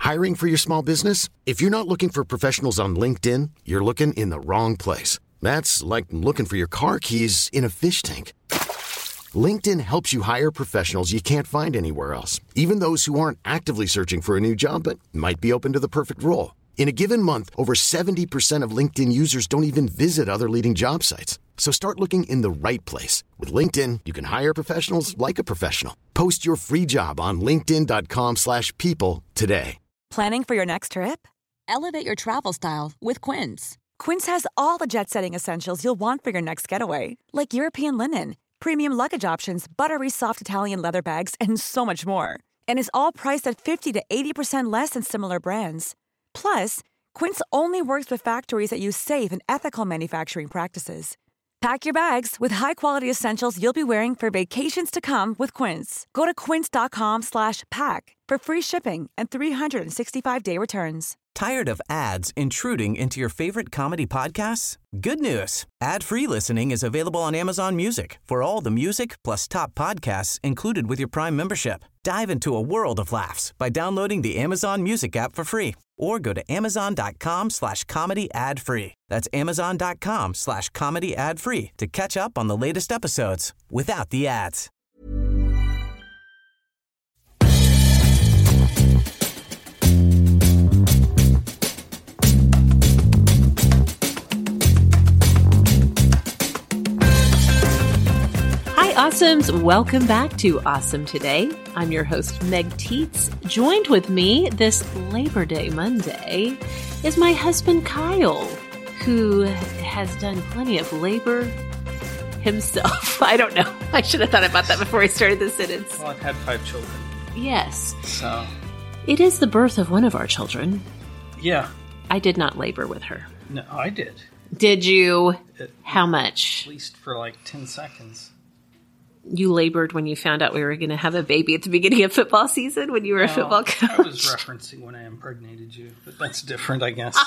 Hiring for your small business? If you're not looking for professionals on LinkedIn, you're looking in the wrong place. That's like looking for your car keys in a fish tank. LinkedIn helps you hire professionals you can't find anywhere else, even those who aren't actively searching for a new job but might be open to the perfect role. In a given month, over 70% of LinkedIn users don't even visit other leading job sites. So start looking in the right place. With LinkedIn, you can hire professionals like a professional. Post your free job on linkedin.com/people today. Planning for your next trip? Elevate your travel style with Quince. Quince has all the jet-setting essentials you'll want for your next getaway, like European linen, premium luggage options, buttery soft Italian leather bags, and so much more. And is all priced at 50 to 80% less than similar brands. Plus, Quince only works with factories that use safe and ethical manufacturing practices. Pack your bags with high-quality essentials you'll be wearing for vacations to come with Quince. Go to quince.com/pack for free shipping and 365-day returns. Tired of ads intruding into your favorite comedy podcasts? Good news. Ad-free listening is available on Amazon Music for all the music plus top podcasts included with your Prime membership. Dive into a world of laughs by downloading the Amazon Music app for free or go to amazon.com/comedy ad-free. That's amazon.com/comedy ad-free to catch up on the latest episodes without the ads. Awesomes, welcome back to Awesome Today. I'm your host, Meg Tietz. Joined with me this Labor Day Monday is my husband, Kyle, who has done plenty of labor himself. I don't know. I should have thought about that before I started the sentence. Well, I've had 5 children. Yes. So. It is the birth of one of our children. Yeah. I did not labor with her. No, I did. Did you? How much? At least for like 10 seconds. You labored when you found out we were going to have a baby at the beginning of football season when you were a football coach? I was referencing when I impregnated you, but that's different, I guess.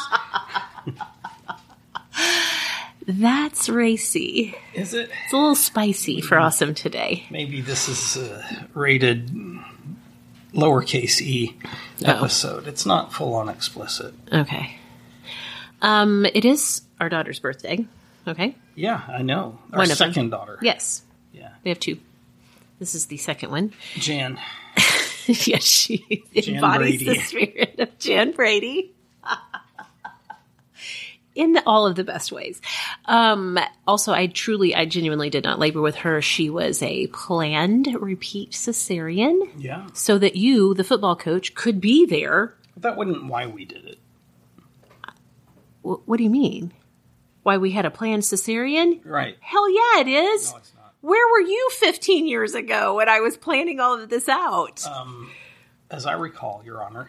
That's racy. Is it? It's a little spicy for Awesome Today. Maybe this is a rated lowercase e episode. It's not full-on explicit. Okay. It is our daughter's birthday. Okay. Yeah, I know. Our second daughter. Yes. Yeah. We have 2. This is the second one. Jan. Yes, she embodies the spirit of Jan Brady. In all of the best ways. Also, I genuinely did not labor with her. She was a planned repeat cesarean. Yeah. So that you, the football coach, could be there. That wasn't why we did it. What do you mean? Why we had a planned cesarean? Right. Hell yeah, it is. No, it's not. Where were you 15 years ago when I was planning all of this out? As I recall, Your Honor,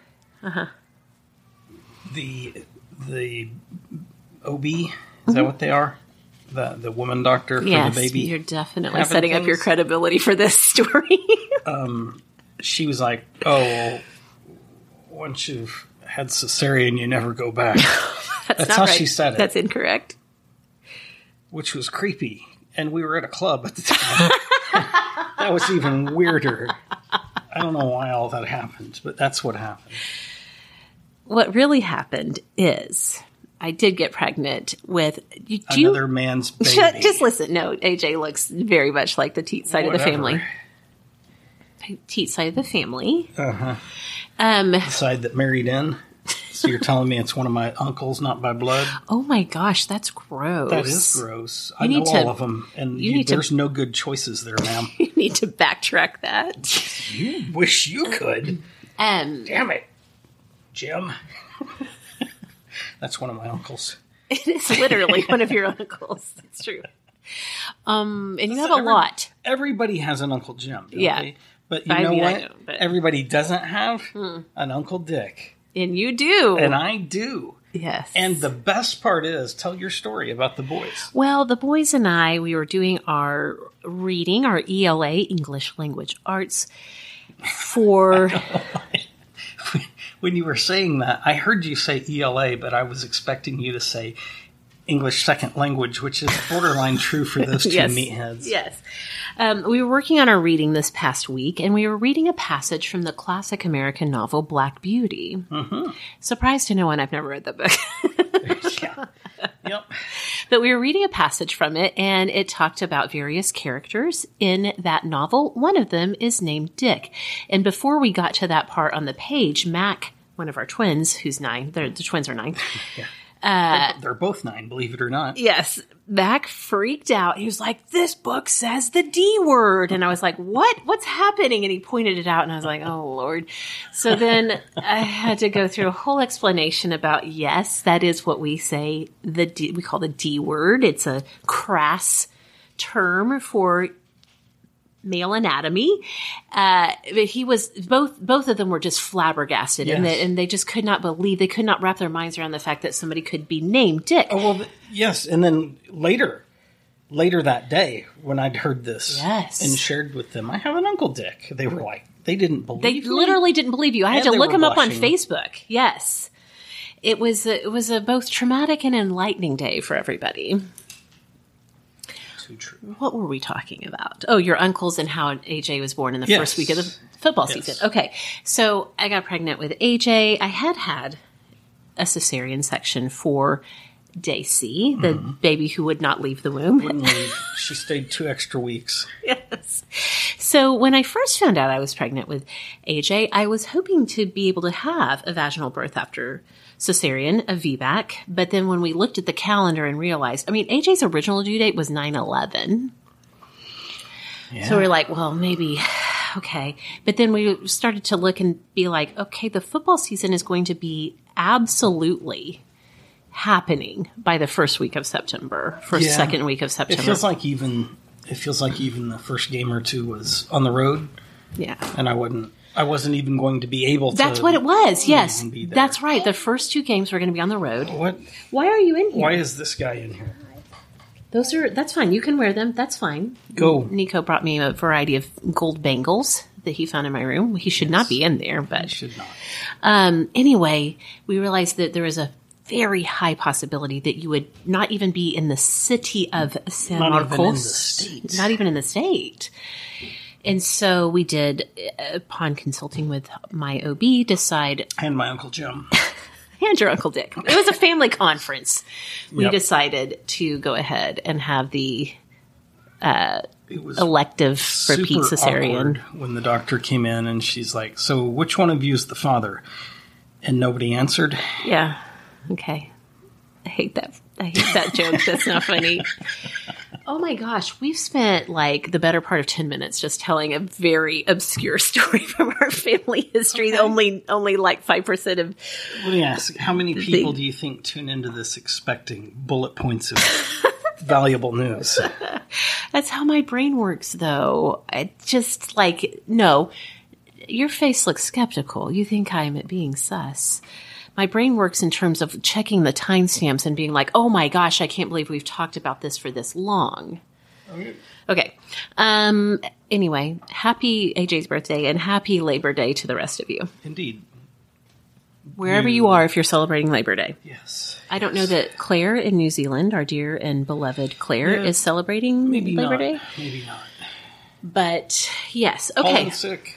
the OB, is that what they are? The woman doctor for the baby? You're definitely setting up your credibility for this story. She was like, well, once you've had cesarean, you never go back. That's how she said it. That's incorrect. Which was creepy. And we were at a club at the time. That was even weirder. I don't know why all that happened, but that's what happened. What really happened is I did get pregnant with another man's baby. Just listen. No, AJ looks very much like the Teat side of the family. Teat side of the family. Uh-huh. The side that married in. So you're telling me it's one of my uncles, not by blood? Oh my gosh, that's gross. That is gross. I know all of them, and there's no good choices there, ma'am. You need to backtrack that. You wish you could. Damn it, Jim. That's one of my uncles. It is literally one of your uncles. That's true. And you have a lot. Everybody has an Uncle Jim, don't they? But you know what? Everybody doesn't have an Uncle Dick. And you do. And I do. Yes. And the best part is, tell your story about the boys. Well, the boys and I, we were doing our reading, our ELA, English Language Arts, for... When you were saying that, I heard you say ELA, but I was expecting you to say English second language, which is borderline true for those two Yes. meatheads. Yes. We were working on our reading this past week, and we were reading a passage from the classic American novel Black Beauty. Mm-hmm. Surprised to no one, I've never read that book. Yeah. Yep. But we were reading a passage from it, and it talked about various characters in that novel. One of them is named Dick. And before we got to that part on the page, Mac, one of our twins, who's 9, the twins are 9. Yeah. They're both 9, believe it or not. Yes. Mac freaked out. He was like, this book says the D word. And I was like, what? What's happening? And he pointed it out, and I was like, oh, Lord. So then I had to go through a whole explanation about, yes, that is what we say, we call the D word. It's a crass term for male anatomy. But he was, both of them were just flabbergasted. Yes. And they just could not believe, they could not wrap their minds around the fact that somebody could be named Dick. Oh, well, yes. And then later that day, when I'd heard this and shared with them, I have an Uncle Dick. They were like, they didn't believe They me. Literally didn't believe you. I had And to they look were him up on blushing. Facebook. Yes. It was a both traumatic and enlightening day for everybody. Too true. What were we talking about? Oh, your uncles and how AJ was born in the Yes. first week of the football Yes. season. Okay. So I got pregnant with AJ. I had a cesarean section for Daisy, the baby who would not leave the womb. Wouldn't leave. She stayed 2 extra weeks. Yes. So when I first found out I was pregnant with AJ, I was hoping to be able to have a vaginal birth after cesarean, a VBAC. But then when we looked at the calendar and realized, AJ's original due date was 9/11. Yeah. So we're like, well, maybe, okay. But then we started to look and be like, okay, the football season is going to be absolutely happening by the first week of September, second week of September. It feels like even the first game or two was on the road, yeah. and I wasn't even going to be able to. That's what it was. Yes, even be there. that's right. The first 2 games were going to be on the road. What? Why are you in here? Why is this guy in here? That's fine. You can wear them. That's fine. Go. Nico brought me a variety of gold bangles that he found in my room. He should not be in there, I but should not. anyway, we realized that there is a very high possibility that you would not even be in the city of San Not Marcos. even in the state. Not even in the state. And so we did, upon consulting with my OB, decide, And my Uncle Jim. and your Uncle Dick. It was a family conference. We Yep. decided to go ahead and have the It was elective super repeat cesarean. awkward when the doctor came in and she's like, "So which one of you is the father?" And nobody answered. Yeah. Okay. I hate that joke. That's not funny. Oh my gosh. We've spent like the better part of 10 minutes just telling a very obscure story from our family history. Okay. Only like 5% of. Let me ask, how many people do you think tune into this expecting bullet points of valuable news? That's how my brain works though. I just like, no, your face looks skeptical. You think I'm being sus. My brain works in terms of checking the timestamps and being like, oh my gosh, I can't believe we've talked about this for this long. Okay. Anyway, happy AJ's birthday and happy Labor Day to the rest of you. Indeed. Wherever you are, if you're celebrating Labor Day. Yes. I don't know that Claire in New Zealand, our dear and beloved Claire, Yeah. is celebrating Maybe Labor not. Day. Maybe not. But yes, okay. Colin sick.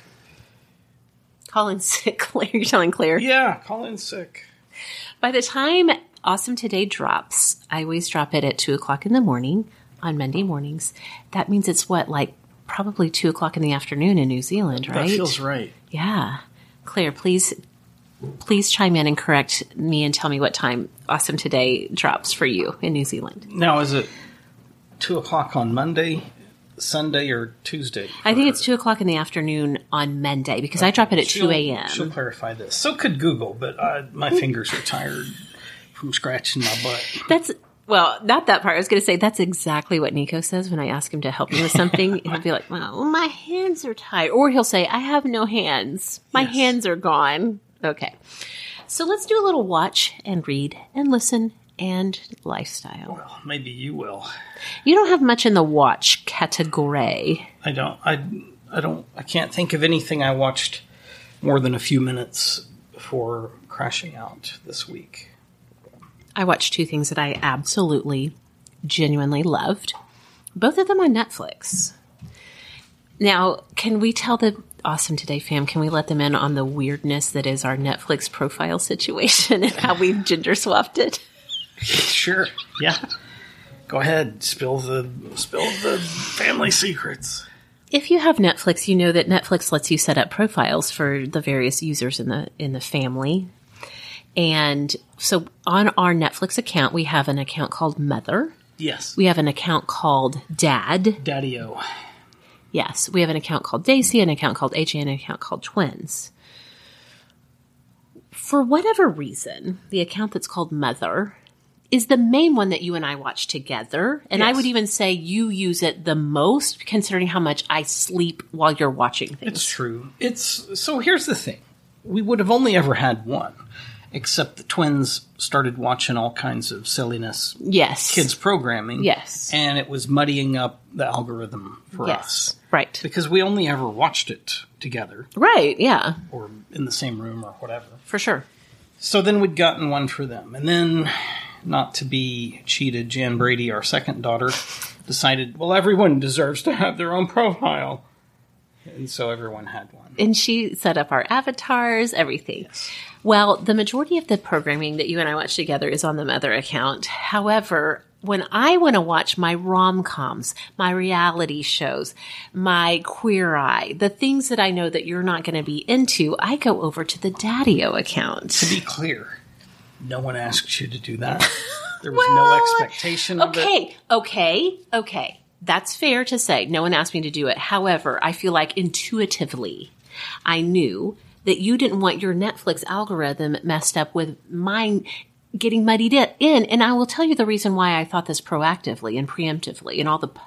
Colin sick, Claire. You're telling Claire. Yeah, Colin's sick. By the time Awesome Today drops, I always drop it at 2:00 in the morning on Monday mornings. That means it's probably 2:00 in the afternoon in New Zealand, right? That feels right. Yeah. Claire, please chime in and correct me and tell me what time Awesome Today drops for you in New Zealand. Now, is it 2:00 on Monday, Sunday, or Tuesday? I think it's 2:00 in the afternoon on Monday because I drop it at 2 a.m. She'll clarify this. So could Google, but my fingers are tired from scratching my butt. Well, not that part. I was going to say that's exactly what Nico says when I ask him to help me with something. He'll be like, well, my hands are tired. Or he'll say, I have no hands. My Yes. hands are gone. Okay. So let's do a little watch and read and listen and lifestyle. Well, maybe you will. You don't have much in the watch category. I don't. I can't think of anything I watched more than a few minutes before crashing out this week. I watched two things that I absolutely, genuinely loved. Both of them on Netflix. Now, can we tell the Awesome Today fam, can we let them in on the weirdness that is our Netflix profile situation and how we've gender swapped it? Sure. Yeah. Go ahead. Spill the family secrets. If you have Netflix, you know that Netflix lets you set up profiles for the various users in the family. And so on our Netflix account, we have an account called Mother. Yes. We have an account called Dad. Daddy-O. Yes. We have an account called Daisy, an account called AJ, and an account called Twins. For whatever reason, the account that's called Mother is the main one that you and I watch together. And Yes. I would even say you use it the most, considering how much I sleep while you're watching things. It's true. So here's the thing. We would have only ever had one, except the twins started watching all kinds of silliness. Yes. Kids programming. Yes. And it was muddying up the algorithm for us. Right. Because we only ever watched it together Right. Yeah. or in the same room or whatever. For sure. So then we'd gotten one for them. And then, not to be cheated, Jan Brady, our second daughter, decided, well, everyone deserves to have their own profile. And so everyone had one. And she set up our avatars, everything. Yes. Well, the majority of the programming that you and I watch together is on the Mother account. However, when I want to watch my rom-coms, my reality shows, my Queer Eye, the things that I know that you're not going to be into, I go over to the Daddy-O account. To be clear, no one asked you to do that. There was no expectation of it. Okay. That's fair to say. No one asked me to do it. However, I feel like intuitively, I knew that you didn't want your Netflix algorithm messed up with mine getting muddied in. And I will tell you the reason why I thought this proactively and preemptively and all the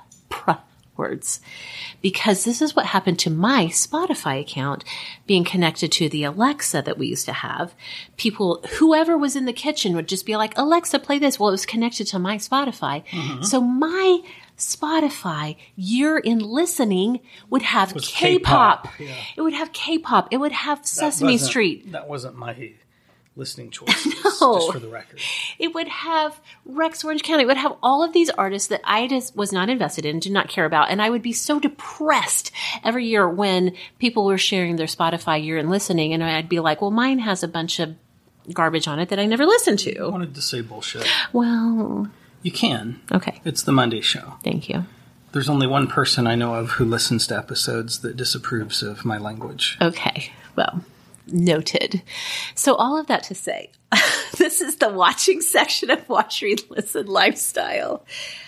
words. Because this is what happened to my Spotify account being connected to the Alexa that we used to have. People, whoever was in the kitchen would just be like, Alexa, play this. Well, it was connected to my Spotify. Mm-hmm. So my Spotify year in listening would have K-pop. Yeah. It would have K-pop. It would have Sesame Street. That wasn't my listening choices, No. just for the record. It would have Rex Orange County. It would have all of these artists that I just was not invested in, do not care about. And I would be so depressed every year when people were sharing their Spotify year in listening. And I'd be like, well, mine has a bunch of garbage on it that I never listened I to. wanted to say bullshit. Well, You can. okay. It's the Monday show. Thank you. There's only one person I know of who listens to episodes that disapproves of my language. Okay. Well, noted. So all of that to say, this is the watching section of Watch, Read, Listen Lifestyle.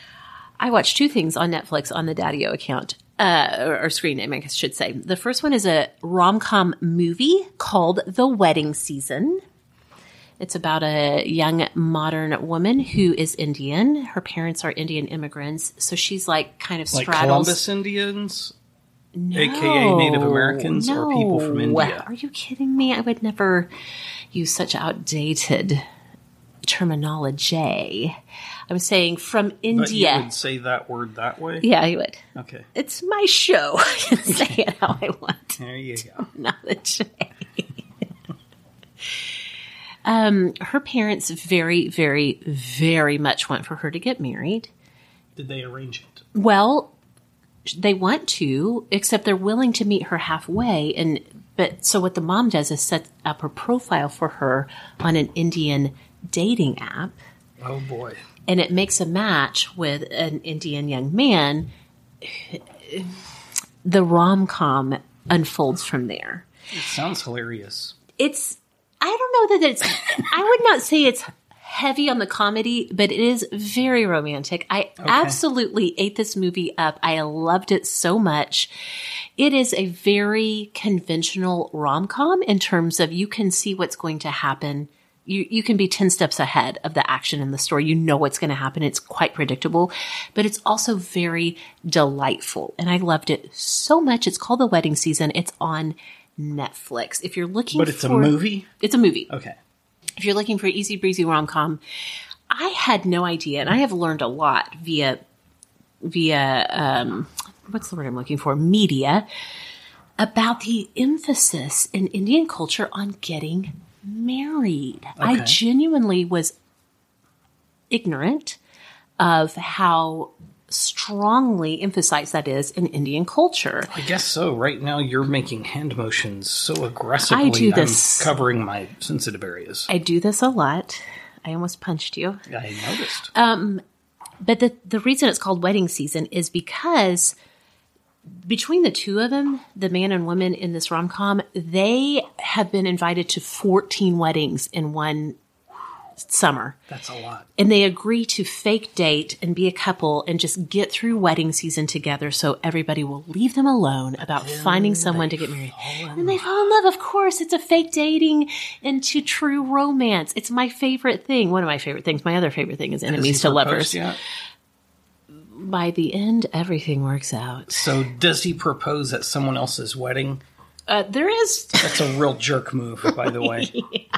I watched two things on Netflix on the Daddy-O account, or screen name, I should say. The first one is a rom-com movie called The Wedding Season. It's about a young modern woman who is Indian. Her parents are Indian immigrants, so she's like kind of Like straddles. Columbus Indians? No, AKA Native Americans or people from India? Are you kidding me? I would never use such outdated terminology. I'm saying from India. But you would say that word that way? Yeah, you would. Okay. It's my show. I can say it how I want. There you go. Terminology. Her parents very, very, very much want for her to get married. Did they arrange it? Well, they want to, except they're willing to meet her halfway. But so what the mom does is set up her profile for her on an Indian dating app. Oh, boy. And it makes a match with an Indian young man. The rom-com unfolds from there. It sounds hilarious. I don't know that it's, I would not say it's heavy on the comedy, but it is very romantic. I absolutely ate this movie up. I loved it so much. It is a very conventional rom-com in terms of you can see what's going to happen. You can be 10 steps ahead of the action in the story. You know what's going to happen. It's quite predictable, but it's also very delightful. And I loved it so much. It's called The Wedding Season. It's on Netflix. If you're looking But it's a movie? It's a movie. Okay. If you're looking for easy breezy rom-com, I had no idea, and I have learned a lot via what's the word I'm looking for? Media, about the emphasis in Indian culture on getting married. I genuinely was ignorant of how strongly emphasized that is in Indian culture. I guess so. Right now you're making hand motions so aggressively. I do this. I'm covering my sensitive areas. I do this a lot. I almost punched you. I noticed. But the reason it's called wedding season is because between the two of them, the man and woman in this rom-com, they have been invited to 14 weddings in one summer. That's a lot. And they agree to fake date and be a couple and just get through wedding season together so everybody will leave them alone about finding someone to get married. And they fall in love, of course. It's a fake dating into true romance. It's my favorite thing. One of my favorite things. My other favorite thing is enemies to lovers. Yet? By the end, everything works out. So does he propose at someone else's wedding? There is... That's a real jerk move, by the way.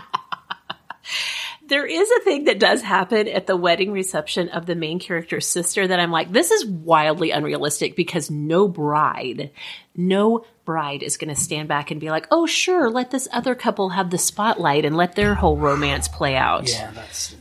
There is a thing that does happen at the wedding reception of the main character's sister that I'm like, this is wildly unrealistic because no bride is going to stand back and be like, oh, sure, let this other couple have the spotlight and let their whole romance play out. Yeah, that's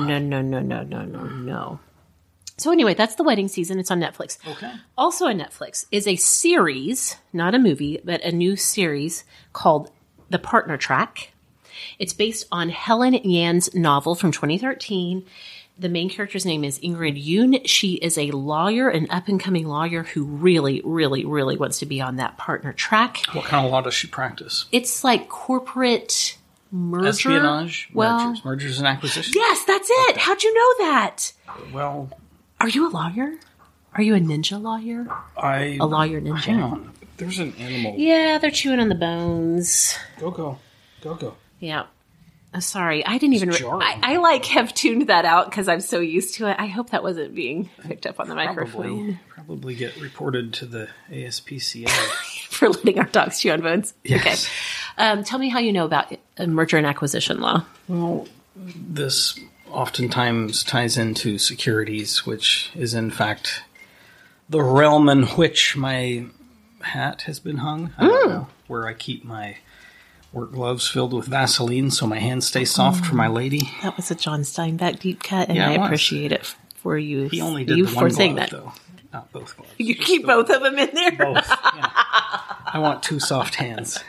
No. So anyway, that's The Wedding Season. It's on Netflix. Okay. Also on Netflix is a series, not a movie, but a new series called The Partner Track. It's based on Helen Yan's novel from 2013. The main character's name is Ingrid Yoon. She is a lawyer, an up-and-coming lawyer who really, really, really wants to be on that partner track. What kind of law does she practice? It's like corporate merger. Espionage? Well, mergers and acquisitions? Yes, that's it. Okay. How'd you know that? Well... Are you a lawyer? Are you a ninja lawyer? A lawyer ninja. Hang on. There's an animal. Yeah, they're chewing on the bones. Go. Yeah. Sorry, I didn't even... I have tuned that out because I'm so used to it. I hope that wasn't being picked up on the microphone. Probably get reported to the ASPCA. For letting our dogs chew on bones? Yes. Okay. Tell me how you know about merger and acquisition law. Well, this oftentimes ties into securities, which is in fact the realm in which my hat has been hung. I don't know, where I keep my work gloves filled with Vaseline so my hands stay soft for my lady. That was a John Steinbeck deep cut, and I appreciate it for you. He only did the one glove, though. Not both gloves. You keep both of them in there? Both, yeah. I want two soft hands.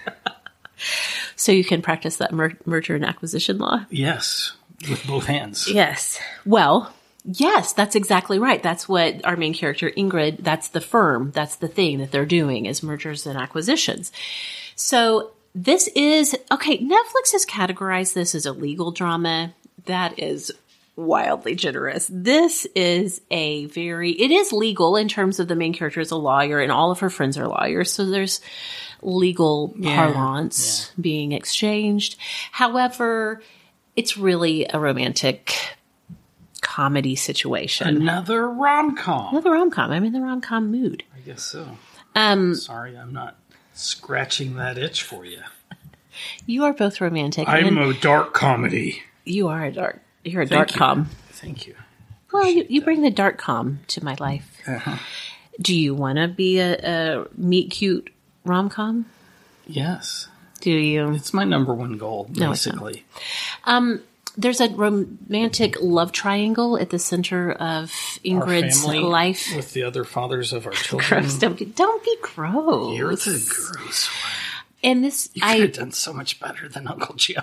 So you can practice that merger and acquisition law? Yes, with both hands. Yes. Well, yes, that's exactly right. That's what our main character, Ingrid, that's the firm, that's the thing that they're doing is mergers and acquisitions. So this is, okay, Netflix has categorized this as a legal drama. That is wildly generous. This is it is legal in terms of the main character is a lawyer and all of her friends are lawyers. So there's legal parlance being exchanged. However, it's really a romantic comedy situation. Another rom-com. I'm in the rom-com mood. I guess so. Sorry, I'm not scratching that itch for you. You are both romantic. I'm a dark comedy. You're a dark com. Thank you. Well, you bring the dark com to my life. Uh-huh. Do you want to be a meet cute rom-com? Yes. Do you? It's my number one goal, basically. There's a romantic love triangle at the center of Ingrid's life. With the other fathers of our children. Gross. Don't be gross. You're the gross one. And this, you could have done so much better than Uncle Jim.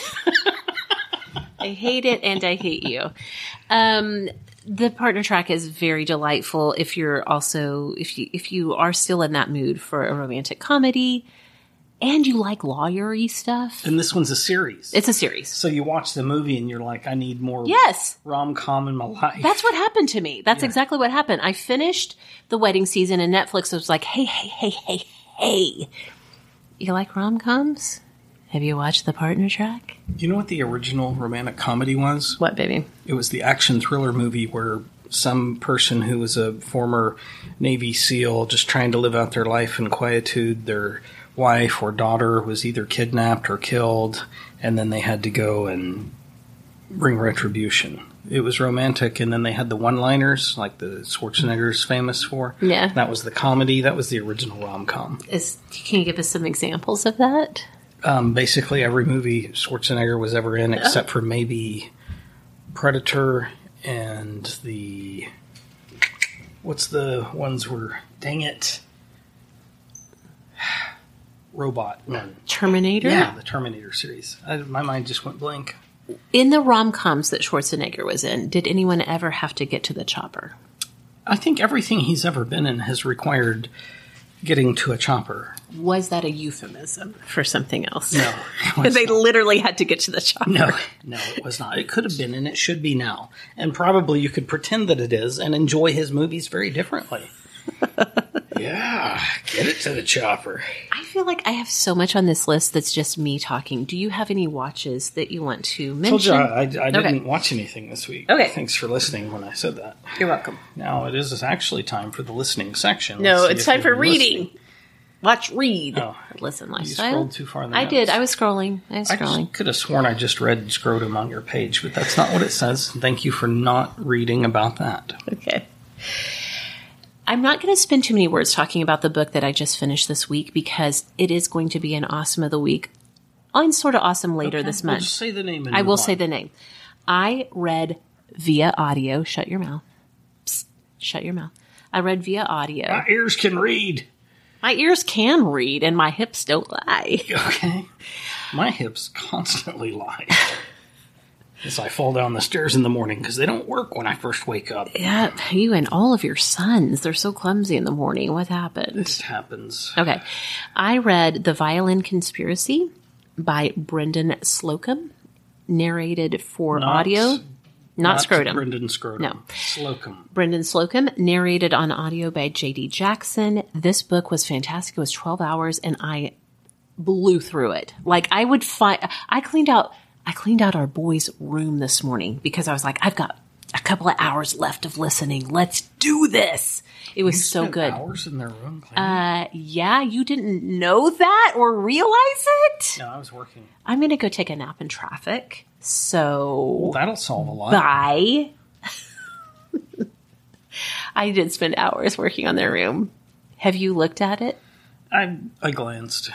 I hate it and I hate you. The partner track is very delightful if you are still in that mood for a romantic comedy and you like lawyer-y stuff. And this one's a series. It's a series. So you watch the movie and you're like, I need more rom-com in my life. That's what happened to me. That's exactly what happened. I finished The Wedding Season and Netflix was like, hey. You like rom-coms? Have you watched The Partner Track? Do you know what the original romantic comedy was? What, baby? It was the action thriller movie where some person who was a former Navy SEAL just trying to live out their life in quietude, their wife or daughter was either kidnapped or killed, and then they had to go and bring retribution. It was romantic, and then they had the one-liners, like the Schwarzenegger's famous for. Yeah. That was the comedy. That was the original rom-com. Can you give us some examples of that? Basically, every movie Schwarzenegger was ever in, except for maybe Predator and the... What's the ones where... Dang it. Robot one. Terminator? Yeah, the Terminator series. My mind just went blank. In the rom-coms that Schwarzenegger was in, did anyone ever have to get to the chopper? I think everything he's ever been in has required getting to a chopper. Was that a euphemism for something else? No. They literally had to get to the chopper. No, it was not. It could have been, and it should be now. And probably you could pretend that it is and enjoy his movies very differently. Yeah, get it to the chopper. I feel like I have so much on this list that's just me talking. Do you have any watches that you want to mention? I didn't watch anything this week. Okay. Thanks for listening when I said that. You're welcome. Now it is actually time for the listening section. No, it's time for reading. Listening. Watch, read. Oh, Listen, you lifestyle. scrolled too far in the I notes. did. I was scrolling. I could have sworn I just read scrotum on your page, but that's not what it says. Thank you for not reading about that. Okay. I'm not going to spend too many words talking about the book that I just finished this week because it is going to be an awesome of the week on Sort of Awesome later this month. Just say the name. And I will move say on. the name. I read via audio. Shut your mouth. Psst, shut your mouth. I read via audio. My ears can read. My ears can read and my hips don't lie. Okay. My hips constantly lie. As I fall down the stairs in the morning because they don't work when I first wake up. Yeah, you and all of your sons. They're so clumsy in the morning. What happened? This happens. Okay. I read The Violin Conspiracy by Brendan Slocum, narrated for audio. Not Scrotum. Brendan Scrotum. No. Slocum. Brendan Slocum, narrated on audio by J.D. Jackson. This book was fantastic. It was 12 hours, and I blew through it. Like, I cleaned out our boys' room this morning because I was like, I've got a couple of hours left of listening. Let's do this. It was so good. Hours in their room. Yeah, you didn't know that or realize it? No, I was working. I'm going to go take a nap in traffic. So Well, that'll solve a lot. bye. I did spend hours working on their room. Have you looked at it? I glanced.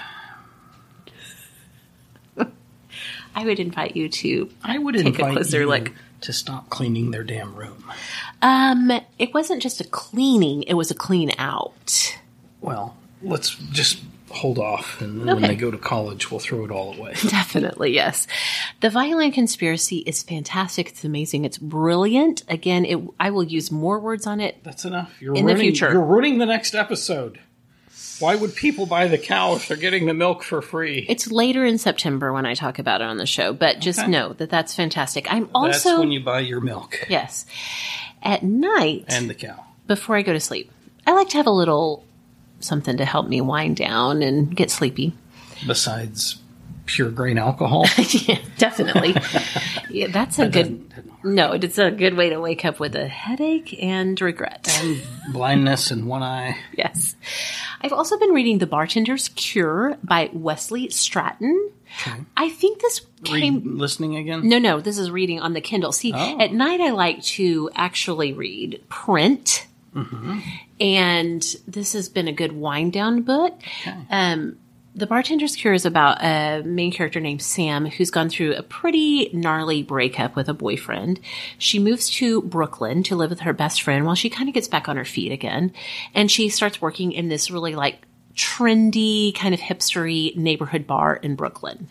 I would invite you to I would take a invite closer you look. to stop cleaning their damn room. It wasn't just a cleaning, it was a clean out. Well, let's just hold off, and then when they go to college, we'll throw it all away. Definitely, yes. The Violin Conspiracy is fantastic. It's amazing. It's brilliant. Again, I will use more words on it. That's enough. In the future. You're ruining the next episode. Why would people buy the cow if they're getting the milk for free? It's later in September when I talk about it on the show, but just know that that's fantastic. I'm also... That's when you buy your milk. Yes. At night... And the cow. Before I go to sleep, I like to have a little something to help me wind down and get sleepy. Besides pure grain alcohol? Yeah, definitely. Yeah, that's a good... No, it's a good way to wake up with a headache and regret. And blindness in one eye. Yes. I've also been reading The Bartender's Cure by Wesley Stratton. Okay. I think this came... Listening again? No, this is reading on the Kindle. See, at night I like to actually read print. Mm-hmm. And this has been a good wind-down book. Okay. The Bartender's Cure is about a main character named Sam who's gone through a pretty gnarly breakup with a boyfriend. She moves to Brooklyn to live with her best friend while she kind of gets back on her feet again. And she starts working in this really like trendy, kind of hipstery neighborhood bar in Brooklyn.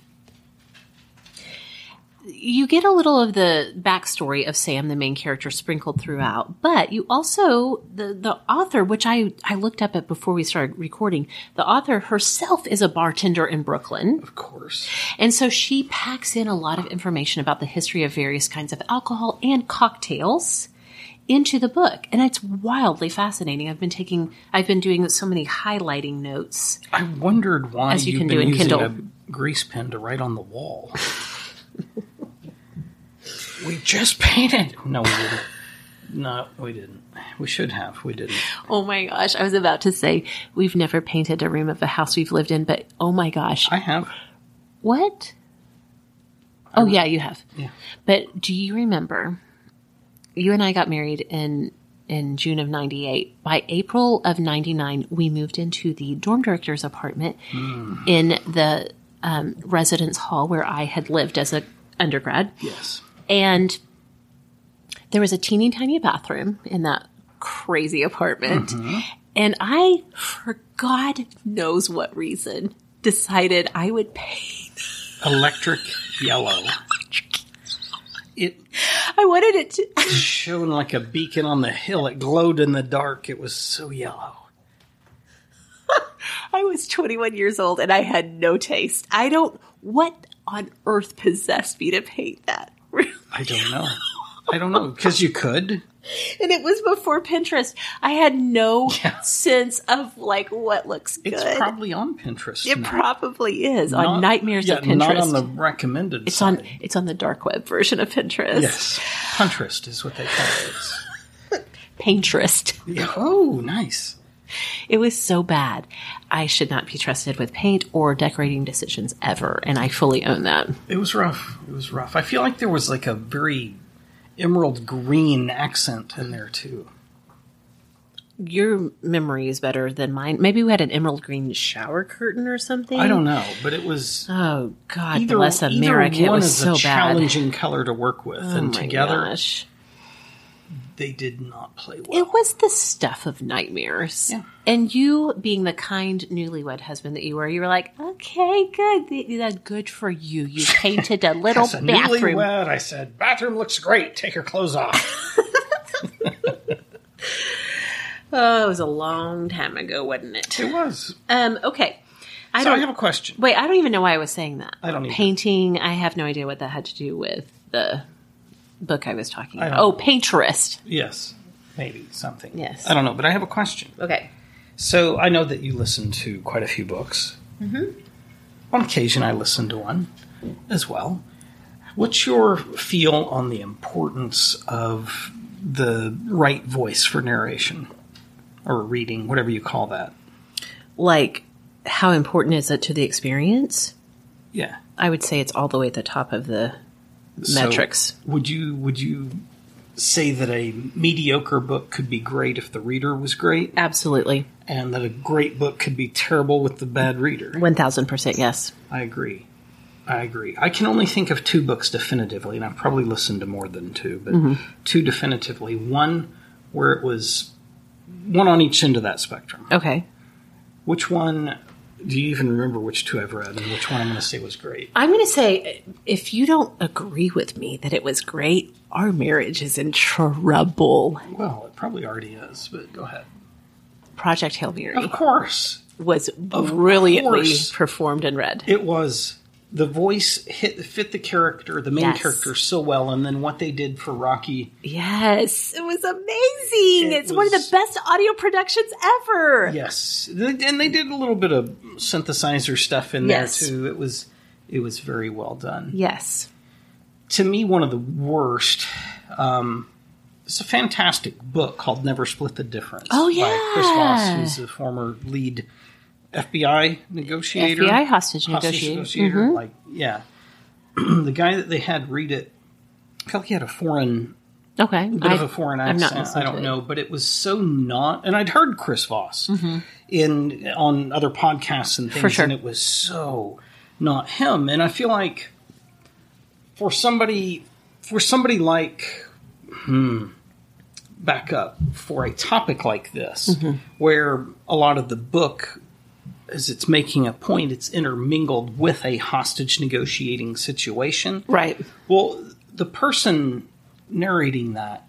You get a little of the backstory of Sam, the main character, sprinkled throughout, but you also, the author, which I looked up at before we started recording, the author herself is a bartender in Brooklyn. Of course. And so she packs in a lot of information about the history of various kinds of alcohol and cocktails into the book. And it's wildly fascinating. I've been doing so many highlighting notes. I wondered why as you can been do in using Kindle. a grease pen to write on the wall. We just painted. No, we didn't. No, we didn't. We should have. We didn't. Oh my gosh. I was about to say, we've never painted a room of a house we've lived in, but oh my gosh. I have. What? Oh yeah, you have. Yeah. But do you remember, you and I got married in June of 98. By April of 99, we moved into the dorm director's apartment in the residence hall where I had lived as an undergrad. Yes. And there was a teeny tiny bathroom in that crazy apartment. And I, for God knows what reason, decided I would paint electric yellow. I wanted it to shone like a beacon on the hill. It glowed in the dark. It was so yellow. I was 21 years old and I had no taste. What on earth possessed me to paint that? I don't know. Because you could. And it was before Pinterest. I had no sense of like what looks good. It's probably on Pinterest. It probably is on Nightmares of Pinterest. Not on the recommended side. It's on the dark web version of Pinterest. Yes, Pinterest is what they call it. Pinterest. Yeah. Oh, nice. It was so bad. I should not be trusted with paint or decorating decisions ever, and I fully own that. It was rough. I feel like there was like a very emerald green accent in there too. Your memory is better than mine. Maybe we had an emerald green shower curtain or something. I don't know, but it was. Oh God, bless America! It was so bad. Challenging color to work with, and together gosh. They did not play well. It was the stuff of nightmares. Yeah. And you, being the kind newlywed husband that you were like, okay, good. That's good for you. You painted a little As a bathroom. Newlywed, I said, bathroom looks great. Take your clothes off. Oh, it was a long time ago, wasn't it? It was. Okay. I have a question. Wait, I don't even know why I was saying that. I don't either. Painting, I have no idea what that had to do with the book I was talking about. Oh, Pinterest. Yes. Maybe something. Yes. I don't know, but I have a question. Okay. So I know that you listen to quite a few books. Mm-hmm. On occasion, I listen to one as well. What's your feel on the importance of the right voice for narration or reading, whatever you call that? Like, how important is it to the experience? Yeah. I would say it's all the way at the top of the metrics. Would you say that a mediocre book could be great if the reader was great? Absolutely. And that a great book could be terrible with the bad reader? 1000%, yes. I agree. I can only think of two books definitively, and I've probably listened to more than two, but two definitively. One where it was one on each end of that spectrum. Okay. Which one... Do you even remember which two I've read and which one I'm going to say was great? I'm going to say, if you don't agree with me that it was great, our marriage is in trouble. Well, it probably already is, but go ahead. Project Hail Mary. Of course. Was brilliantly performed and read. It was. The voice fit the character, the main character, so well, and then what they did for Rocky. Yes, it was amazing. It's one of the best audio productions ever. Yes, and they did a little bit of synthesizer stuff in there too. It was very well done. Yes. To me, one of the worst. It's a fantastic book called Never Split the Difference. Oh yeah, by Chris Voss, who's a former lead FBI negotiator. FBI hostage negotiator. Mm-hmm. The guy that they had read it, I felt like he had a foreign accent. I don't know, but it was so not. And I'd heard Chris Voss on other podcasts and things, and it was so not him. And I feel like for somebody like back up for a topic like this, where a lot of the book, as it's making a point, it's intermingled with a hostage negotiating situation. Right. Well, the person narrating that.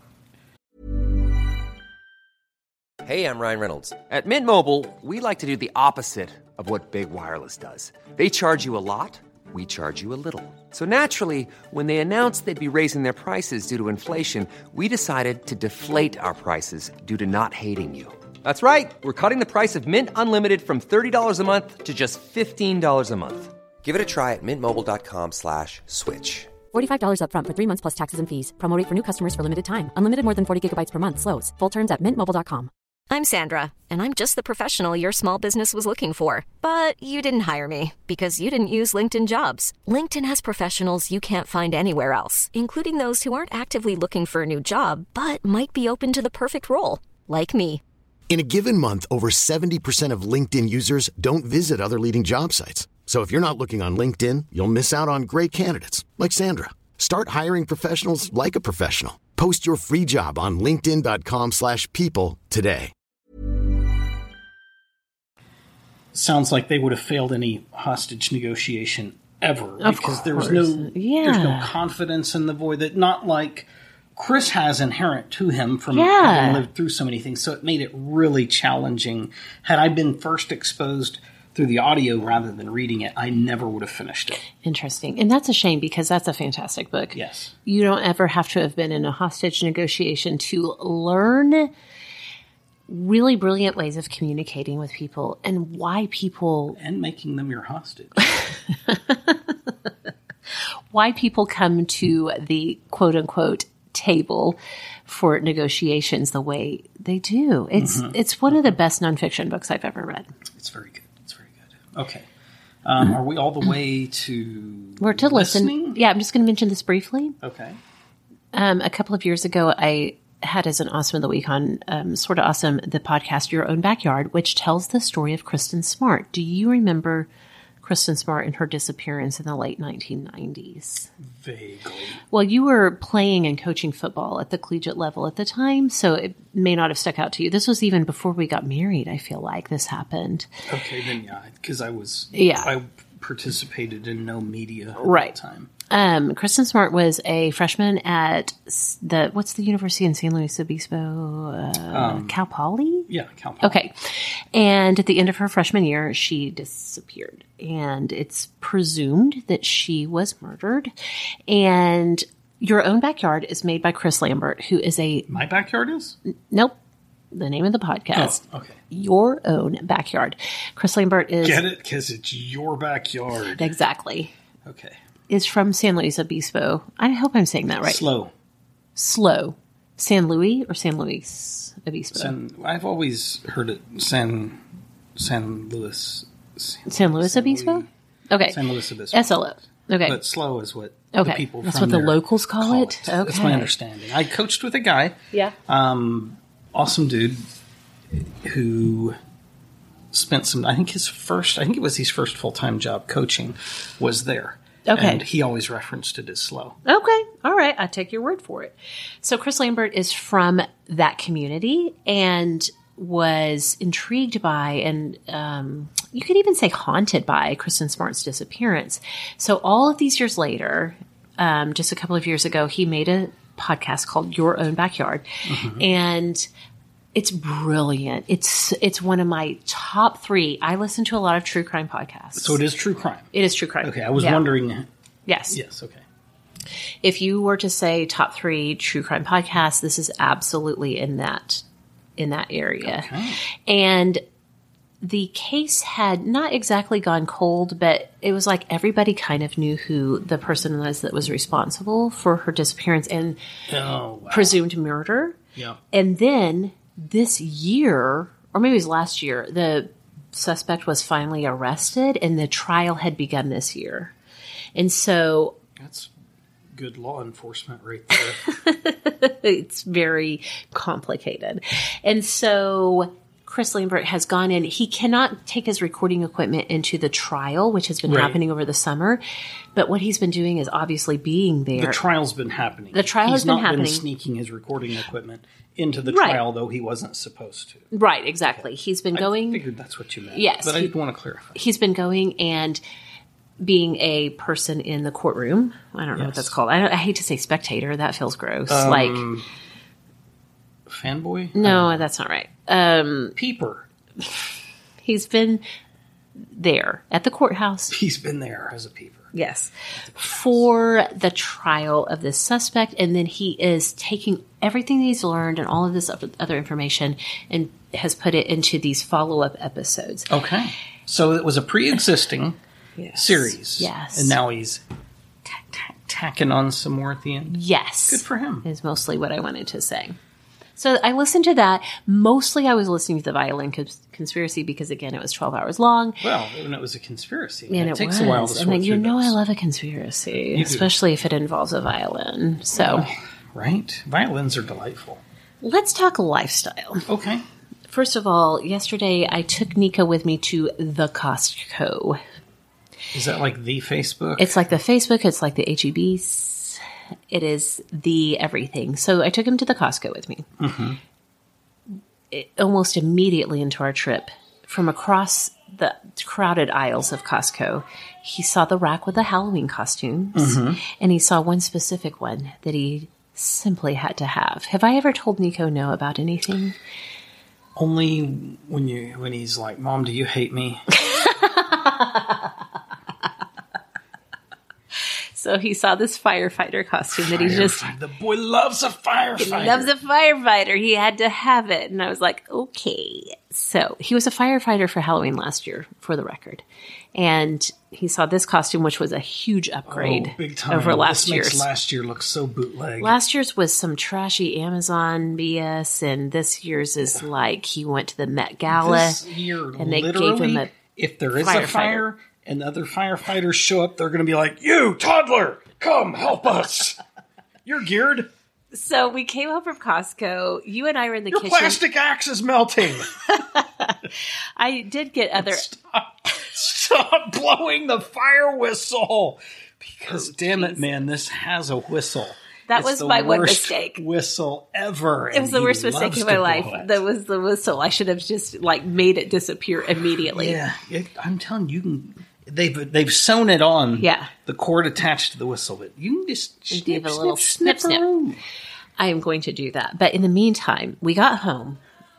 Hey, I'm Ryan Reynolds. At Mint Mobile, we like to do the opposite of what Big Wireless does. They charge you a lot, we charge you a little. So naturally, when they announced they'd be raising their prices due to inflation, we decided to deflate our prices due to not hating you. That's right. We're cutting the price of Mint Unlimited from $30 a month to just $15 a month. Give it a try at mintmobile.com/switch. $45 up front for 3 months plus taxes and fees. Promo rate for new customers for limited time. Unlimited more than 40 gigabytes per month. Slows full terms at mintmobile.com. I'm Sandra, and I'm just the professional your small business was looking for. But you didn't hire me because you didn't use LinkedIn Jobs. LinkedIn has professionals you can't find anywhere else, including those who aren't actively looking for a new job, but might be open to the perfect role, like me. In a given month, over 70% of LinkedIn users don't visit other leading job sites. So if you're not looking on LinkedIn, you'll miss out on great candidates like Sandra. Start hiring professionals like a professional. Post your free job on linkedin.com/people today. Sounds like they would have failed any hostage negotiation ever. Of because course. there's no confidence in the boy, that not like Chris has inherent to him from having lived through so many things. So it made it really challenging. Had I been first exposed through the audio rather than reading it, I never would have finished it. Interesting. And that's a shame because that's a fantastic book. Yes. You don't ever have to have been in a hostage negotiation to learn really brilliant ways of communicating with people and why people... And making them your hostage. Why people come to the quote-unquote table for negotiations the way they do. It's one of the best nonfiction books I've ever read. It's very good. It's very good. Okay. Are we all the way to We're to listening? listen. Yeah, I'm just going to mention this briefly. Okay. A couple of years ago, I had as an Awesome of the Week on Sort of Awesome, the podcast Your Own Backyard, which tells the story of Kristen Smart. Do you remember Kristen Smart and her disappearance in the late 1990s? Vaguely. Well, you were playing and coaching football at the collegiate level at the time, so it may not have stuck out to you. This was even before we got married, I feel like this happened. Okay, then yeah, because I participated in no media at that time. Kristen Smart was a freshman at what's the university in San Luis Obispo? Cal Poly? Yeah, Cal Poly. Okay. And at the end of her freshman year, she disappeared. And it's presumed that she was murdered. And Your Own Backyard is made by Chris Lambert, who is My Backyard is? Nope. The name of the podcast. Oh, okay. Your Own Backyard. Chris Lambert is... Get it? Because it's your backyard. Exactly. Okay. Is from San Luis Obispo. I hope I'm saying that right. Slow. San Luis or San Luis Obispo? I've always heard it San Luis. San Luis Obispo? Okay. San Luis Obispo. SLO. Okay. But slow is what the people That's from what the there locals call it? Okay. That's my understanding. I coached with a guy. Yeah. Awesome dude who spent I think it was his first full-time job coaching was there. Okay. And he always referenced it as slow. Okay. All right. I take your word for it. So Chris Lambert is from that community and was intrigued by and you could even say haunted by Kristen Smart's disappearance. So all of these years later, just a couple of years ago, he made a podcast called Your Own Backyard. Mm-hmm. And it's brilliant. It's one of my top 3. I listen to a lot of true crime podcasts. So it is true crime. It is true crime. Okay, I was wondering. Yes. Yes, okay. If you were to say top 3 true crime podcasts, this is absolutely in that area. Okay. And the case had not exactly gone cold, but it was like everybody kind of knew who the person was that was responsible for her disappearance and presumed murder. Yeah. And then this year, or maybe it was last year, the suspect was finally arrested and the trial had begun this year. And so... That's good law enforcement right there. It's very complicated. And so Chris Lambert has gone in. He cannot take his recording equipment into the trial, which has been happening over the summer. But what he's been doing is obviously being there. The trial's been happening. The trial has been happening. He's not been sneaking his recording equipment into the trial, though he wasn't supposed to. Right, exactly. He's been going... I figured that's what you meant. Yes. But I didn't want to clarify. He's been going and being a person in the courtroom. I don't know what that's called. I hate to say spectator. That feels gross. Fanboy? No, that's not right. Peeper. He's been there at the courthouse. He's been there as a peeper. Yes. For the trial of this suspect. And then he is taking everything that he's learned and all of this other information and has put it into these follow-up episodes. Okay. So it was a pre-existing series. Yes. And now he's tacking on some more at the end. Yes. Good for him. Is mostly what I wanted to say. So I listened to that. Mostly I was listening to the violin conspiracy because, again, it was 12 hours long. Well, and it was a conspiracy. And it takes a while to sort through you know those. I love a conspiracy, especially if it involves a violin. So, right. Violins are delightful. Let's talk lifestyle. Okay. First of all, yesterday I took Nika with me to the Costco. Is that like the Facebook? It's like the Facebook. It's like the H-E-B's. It is the everything. So I took him to the Costco with me. Mm-hmm. Almost immediately into our trip, from across the crowded aisles of Costco, he saw the rack with the Halloween costumes, and he saw one specific one that he simply had to have. Have I ever told Nico no about anything? Only when he's like, Mom, do you hate me? So he saw this firefighter costume that he just... The boy loves a firefighter. He loves a firefighter. He had to have it. And I was like, okay. So he was a firefighter for Halloween last year, for the record. And he saw this costume, which was a huge upgrade big time. Over last this year's. Makes last year look so bootleg. Last year's was some trashy Amazon BS, and this year's is like he went to the Met Gala. This year, and they gave him a if there is a fire and other firefighters show up, they're going to be like, "You toddler, come help us. You're geared." So we came home from Costco. You and I were in the Your kitchen. plastic axe is melting. I did get other... Stop blowing the fire whistle. Because, damn it, man, this has a whistle. That was my one worst mistake. Whistle ever. It was the worst mistake of my life. That was the whistle. I should have just made it disappear immediately. Yeah, I'm telling you, they've sewn it on. Yeah. The cord attached to the whistle, but you can just give a little snip. I am going to do that. But in the meantime, we got home.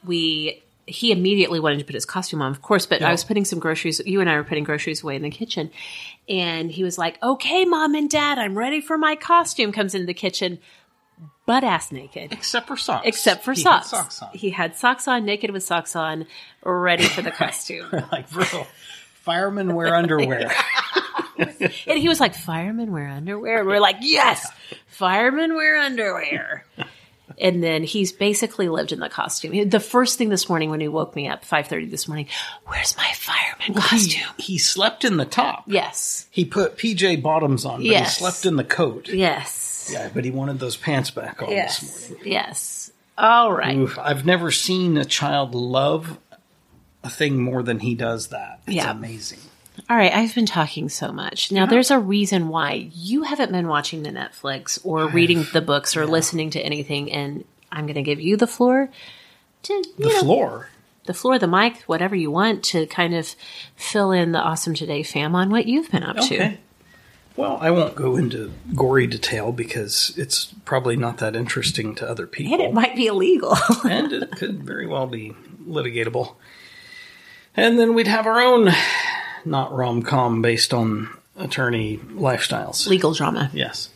He immediately wanted to put his costume on, of course, but I was putting some groceries. You and I were putting groceries away in the kitchen. And he was like, okay, Mom and Dad, I'm ready for my costume. Comes into the kitchen, butt-ass naked. Except for socks. Except for He socks. had socks on. He had socks on, naked with socks on, ready for the costume. Like, bro, firemen wear underwear. And he was like, firemen wear underwear? And we're like, yes, firemen wear underwear. And then he's basically lived in the costume. The first thing this morning when he woke me up, 5:30 this morning, where's my fireman costume? He slept in the top. Yes. He put PJ bottoms on, but he slept in the coat. Yes. Yeah, but he wanted those pants back on Yes. this morning. Yes. All right. Oof, I've never seen a child love a thing more than he does that. It's amazing. All right, I've been talking so much. Now, there's a reason why you haven't been watching the Netflix or reading the books or listening to anything, and I'm going to give you the floor to, The floor, the mic, whatever you want to kind of fill in the Awesome Today fam on what you've been up to. Well, I won't go into gory detail because it's probably not that interesting to other people. And it might be illegal. And it could very well be litigatable. And then we'd have our own... not rom-com based on attorney lifestyles. Legal drama. Yes.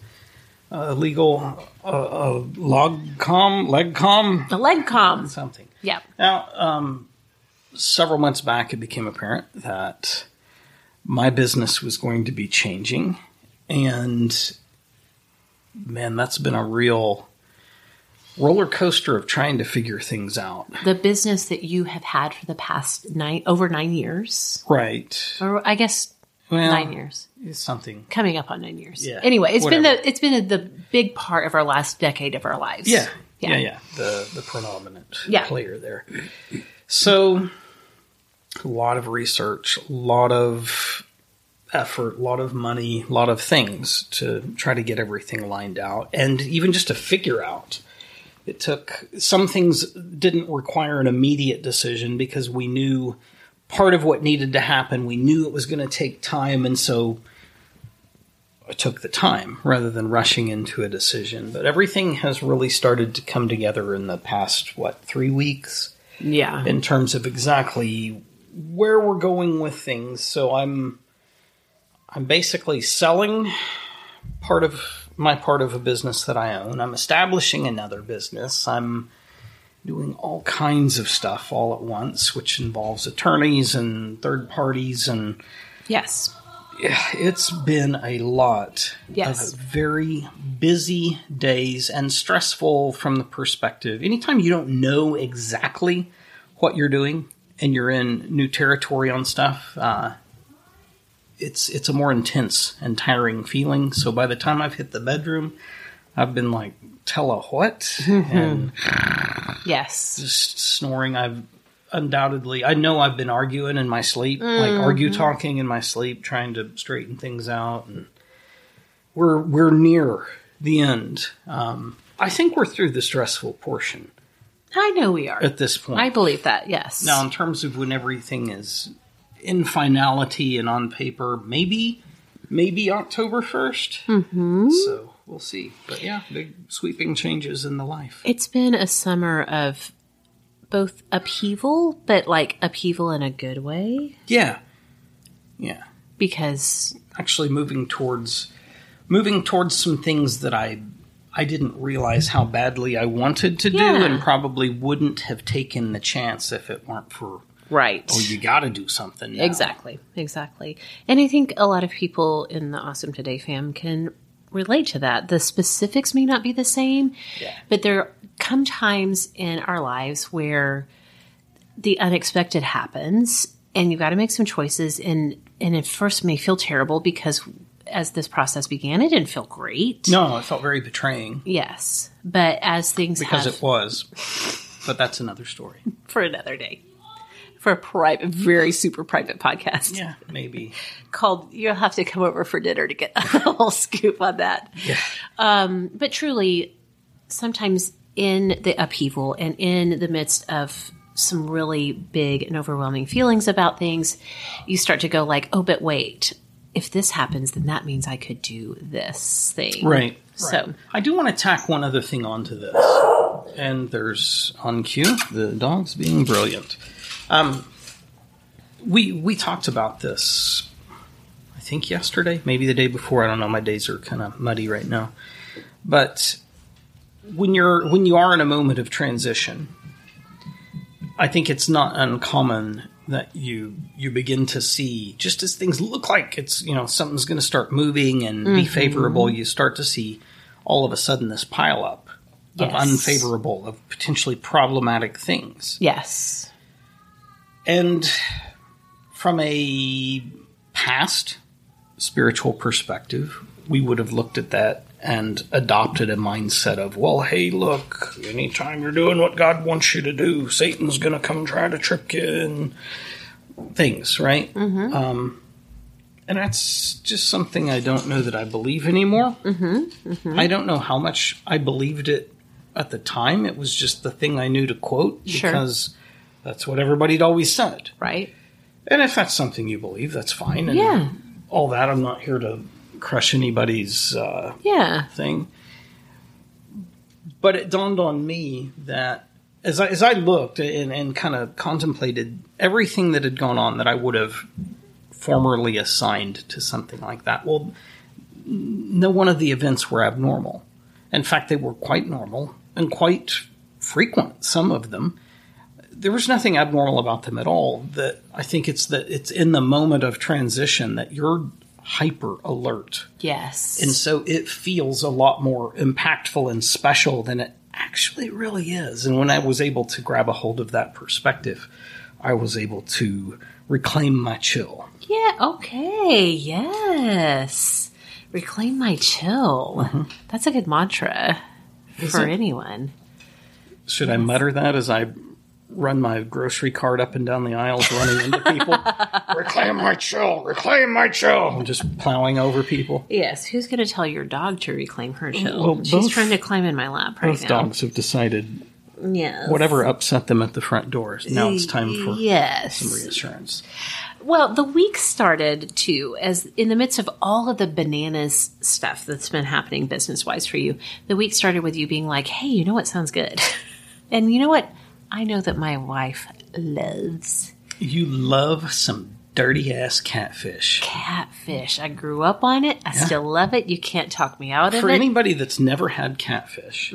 Legal log-com? Leg-com? A leg-com. Something. Yeah. Now, several months back, it became apparent that my business was going to be changing. And, man, that's been a real roller coaster of trying to figure things out. The business that you have had for the past over 9 years. Right. Or I guess 9 years. It's something. Coming up on 9 years. Yeah. Anyway, it's whatever. been the big part of our last decade of our lives. Yeah. The predominant player there. So, a lot of research, a lot of effort, a lot of money, a lot of things to try to get everything lined out. And even just to figure out. It took, some things didn't require an immediate decision because we knew part of what needed to happen. We knew it was going to take time, and so I took the time rather than rushing into a decision. But everything has really started to come together in the past, 3 weeks? Yeah. In terms of exactly where we're going with things. So I'm basically selling part of a business that I own. I'm establishing another business. I'm doing all kinds of stuff all at once, which involves attorneys and third parties. And yes, it's been a lot of very busy days and stressful from the perspective. Anytime you don't know exactly what you're doing and you're in new territory on stuff, it's a more intense and tiring feeling. So by the time I've hit the bedroom, I've been like, tell a what? And just snoring. I've undoubtedly, I know I've been arguing in my sleep, like talking in my sleep, trying to straighten things out. And we're near the end. I think we're through the stressful portion. I know we are. At this point. I believe that, yes. Now, in terms of when everything is in finality and on paper, maybe October 1st. Mm-hmm. So we'll see. But yeah, big sweeping changes in the life. It's been a summer of both upheaval, but like upheaval in a good way. Yeah. Yeah. Because actually moving towards some things that I didn't realize how badly I wanted to do and probably wouldn't have taken the chance if it weren't for, oh, you got to do something now. Exactly. And I think a lot of people in the Awesome Today fam can relate to that. The specifics may not be the same, but there come times in our lives where the unexpected happens and you've got to make some choices, and at first may feel terrible because as this process began, it didn't feel great. No, it felt very betraying. Yes. But as things it was. But that's another story. For another day. For a private, very super private podcast. Yeah, maybe. Called, you'll have to come over for dinner to get a whole scoop on that. Yeah. But truly, sometimes in the upheaval and in the midst of some really big and overwhelming feelings about things, you start to go like, oh, but wait. If this happens, then that means I could do this thing. Right. So I do want to tack one other thing onto this. And there's, on cue, the dog's being brilliant. We talked about this, I think yesterday, maybe the day before. I don't know. My days are kind of muddy right now. But when you are in a moment of transition, I think it's not uncommon that you begin to see, just as things look like it's, something's going to start moving and be favorable, you start to see all of a sudden this pile up of unfavorable, of potentially problematic things. Yes. And from a past spiritual perspective, we would have looked at that and adopted a mindset of, well, hey, look, anytime you're doing what God wants you to do, Satan's going to come try to trick you and things, right? Mm-hmm. And that's just something I don't know that I believe anymore. Mm-hmm. Mm-hmm. I don't know how much I believed it at the time. It was just the thing I knew to quote because that's what everybody had always said. Right. And if that's something you believe, that's fine. And all that, I'm not here to crush anybody's thing. But it dawned on me that as I looked and kind of contemplated everything that had gone on that I would have formerly assigned to something like that, well, no one of the events were abnormal. In fact, they were quite normal and quite frequent, some of them. There was nothing abnormal about them at all. That I think it's in the moment of transition that you're hyper alert. Yes. And so it feels a lot more impactful and special than it actually really is. And when I was able to grab a hold of that perspective, I was able to reclaim my chill. Yeah, okay, yes. Reclaim my chill. Mm-hmm. That's a good mantra for anyone. Should I mutter that as I run my grocery cart up and down the aisles running into people? Reclaim my chill! Reclaim my chill! I'm just plowing over people. Yes, who's going to tell your dog to reclaim her chill? Well, She's trying to climb in my lap right now. Both dogs have decided yes. whatever upset them at the front doors, now it's time for some reassurance. Well, the week started, too, as in the midst of all of the bananas stuff that's been happening business-wise for you, the week started with you being like, hey, you know what sounds good? And you know what? I know that my wife loves. You love some dirty-ass catfish. Catfish. I grew up on it. I still love it. You can't talk me out of it. For anybody that's never had catfish,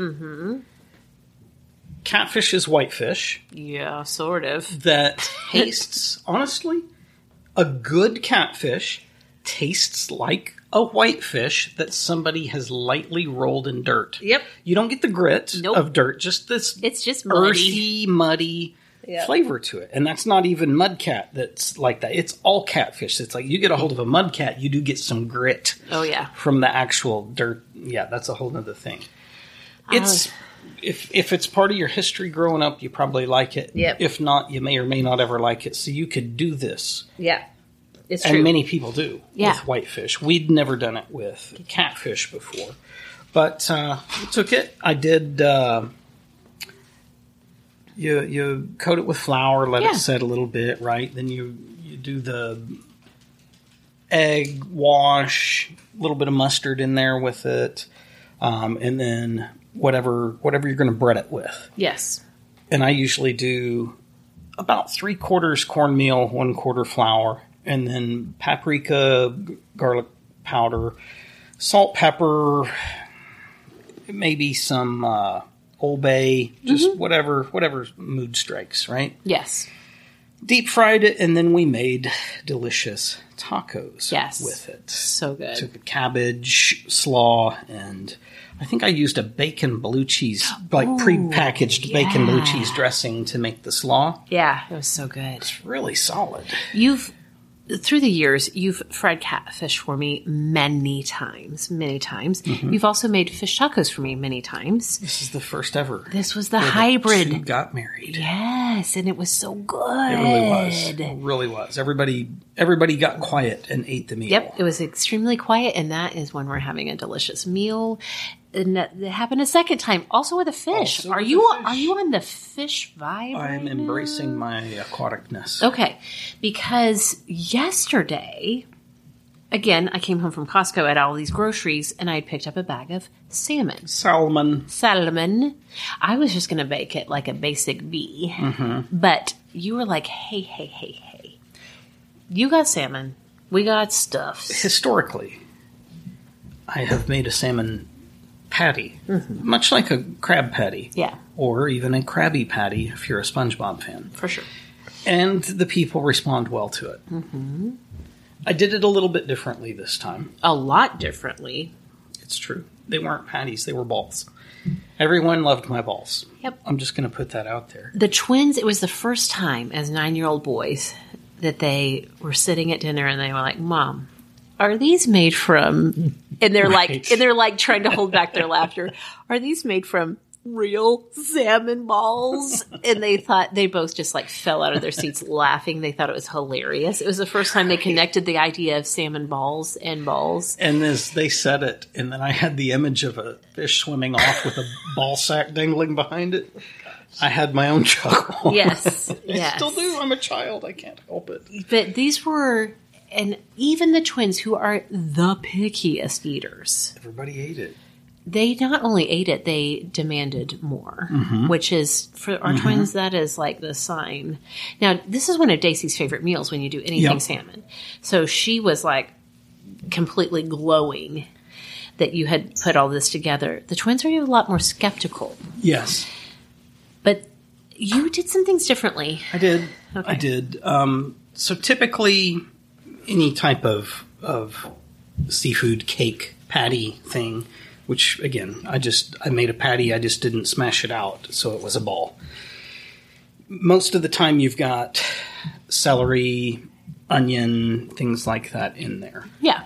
catfish is whitefish. Yeah, sort of. That tastes, honestly, a good catfish tastes like a whitefish that somebody has lightly rolled in dirt. Yep. You don't get the grit of dirt, just this it's just earthy, muddy flavor to it. And that's not even mudcat that's like that. It's all catfish. It's like you get a hold of a mudcat, you do get some grit. Oh, yeah. From the actual dirt. Yeah, that's a whole other thing. It's if it's part of your history growing up, you probably like it. Yep. If not, you may or may not ever like it. So you could do this. Yeah. It's and true. many people do with whitefish. We'd never done it with catfish before. But took it. I did. You coat it with flour, let it set a little bit, right? Then you do the egg wash, a little bit of mustard in there with it, and then whatever you're going to bread it with. Yes. And I usually do about 3/4 cornmeal, 1/4 flour, and then paprika, garlic powder, salt, pepper, maybe some Old Bay, just whatever mood strikes, right? Yes. Deep fried it, and then we made delicious tacos with it. So good. Took a cabbage, slaw, and I think I used a bacon blue cheese, pre-packaged bacon blue cheese dressing to make the slaw. Yeah, it was so good. It's really solid. Through the years, you've fried catfish for me many times. Mm-hmm. You've also made fish tacos for me many times. This is the first ever. This was the hybrid. The two got married. Yes, and it was so good. It really was. It really was. Everybody got quiet and ate the meal. Yep, it was extremely quiet, and that is when we're having a delicious meal. And that happened a second time, also with a fish. Are you on the fish vibe? I'm embracing my aquaticness. Okay, because yesterday, again, I came home from Costco at all these groceries, and I had picked up a bag of salmon. Salmon. I was just going to bake it like a basic B, but you were like, hey. You got salmon. We got stuffs. Historically, I have made a salmon patty, much like a crab patty. Yeah. Or even a Krabby Patty if you're a SpongeBob fan. For sure. And the people respond well to it. Mm-hmm. I did it a little bit differently this time. A lot differently. It's true. They weren't patties, they were balls. Everyone loved my balls. Yep. I'm just going to put that out there. The twins, it was the first time as 9-year-old boys that they were sitting at dinner and they were like, Mom, are these made from, and they're like trying to hold back their laughter. Are these made from real salmon balls? And they both just like fell out of their seats laughing. They thought it was hilarious. It was the first time they connected the idea of salmon balls and balls. And as they said it, and then I had the image of a fish swimming off with a ball sack dangling behind it. I had my own chuckle. Yes. I still do. I'm a child. I can't help it. But these were, and even the twins who are the pickiest eaters. Everybody ate it. They not only ate it, they demanded more, which is, for our twins, that is like the sign. Now, this is one of Daisy's favorite meals when you do anything salmon. So she was like completely glowing that you had put all this together. The twins are a lot more skeptical. Yes. But you did some things differently. I did. Okay. I did. So typically, any type of seafood cake patty thing, which again, I made a patty. I just didn't smash it out, so it was a ball. Most of the time, you've got celery, onion, things like that in there. Yeah.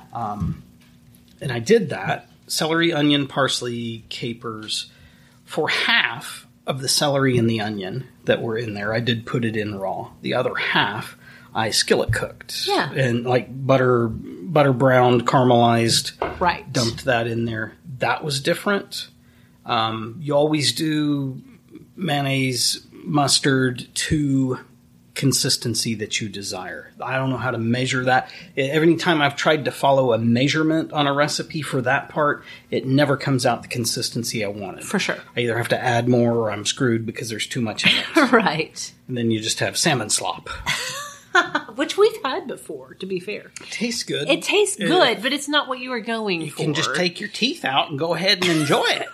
And I did that. Celery, onion, parsley, capers. For half of the celery and the onion that were in there, I did put it in raw. The other half, I skillet cooked. Yeah. And like butter browned, caramelized. Right. Dumped that in there. That was different. You always do mayonnaise, mustard to consistency that you desire. I don't know how to measure that. Every time I've tried to follow a measurement on a recipe for that part, it never comes out the consistency I wanted. For sure. I either have to add more or I'm screwed because there's too much in it. Right. And then you just have salmon slop. Which we've had before, to be fair. It tastes good. It tastes good, but it's not what you were going for. You can just take your teeth out and go ahead and enjoy it.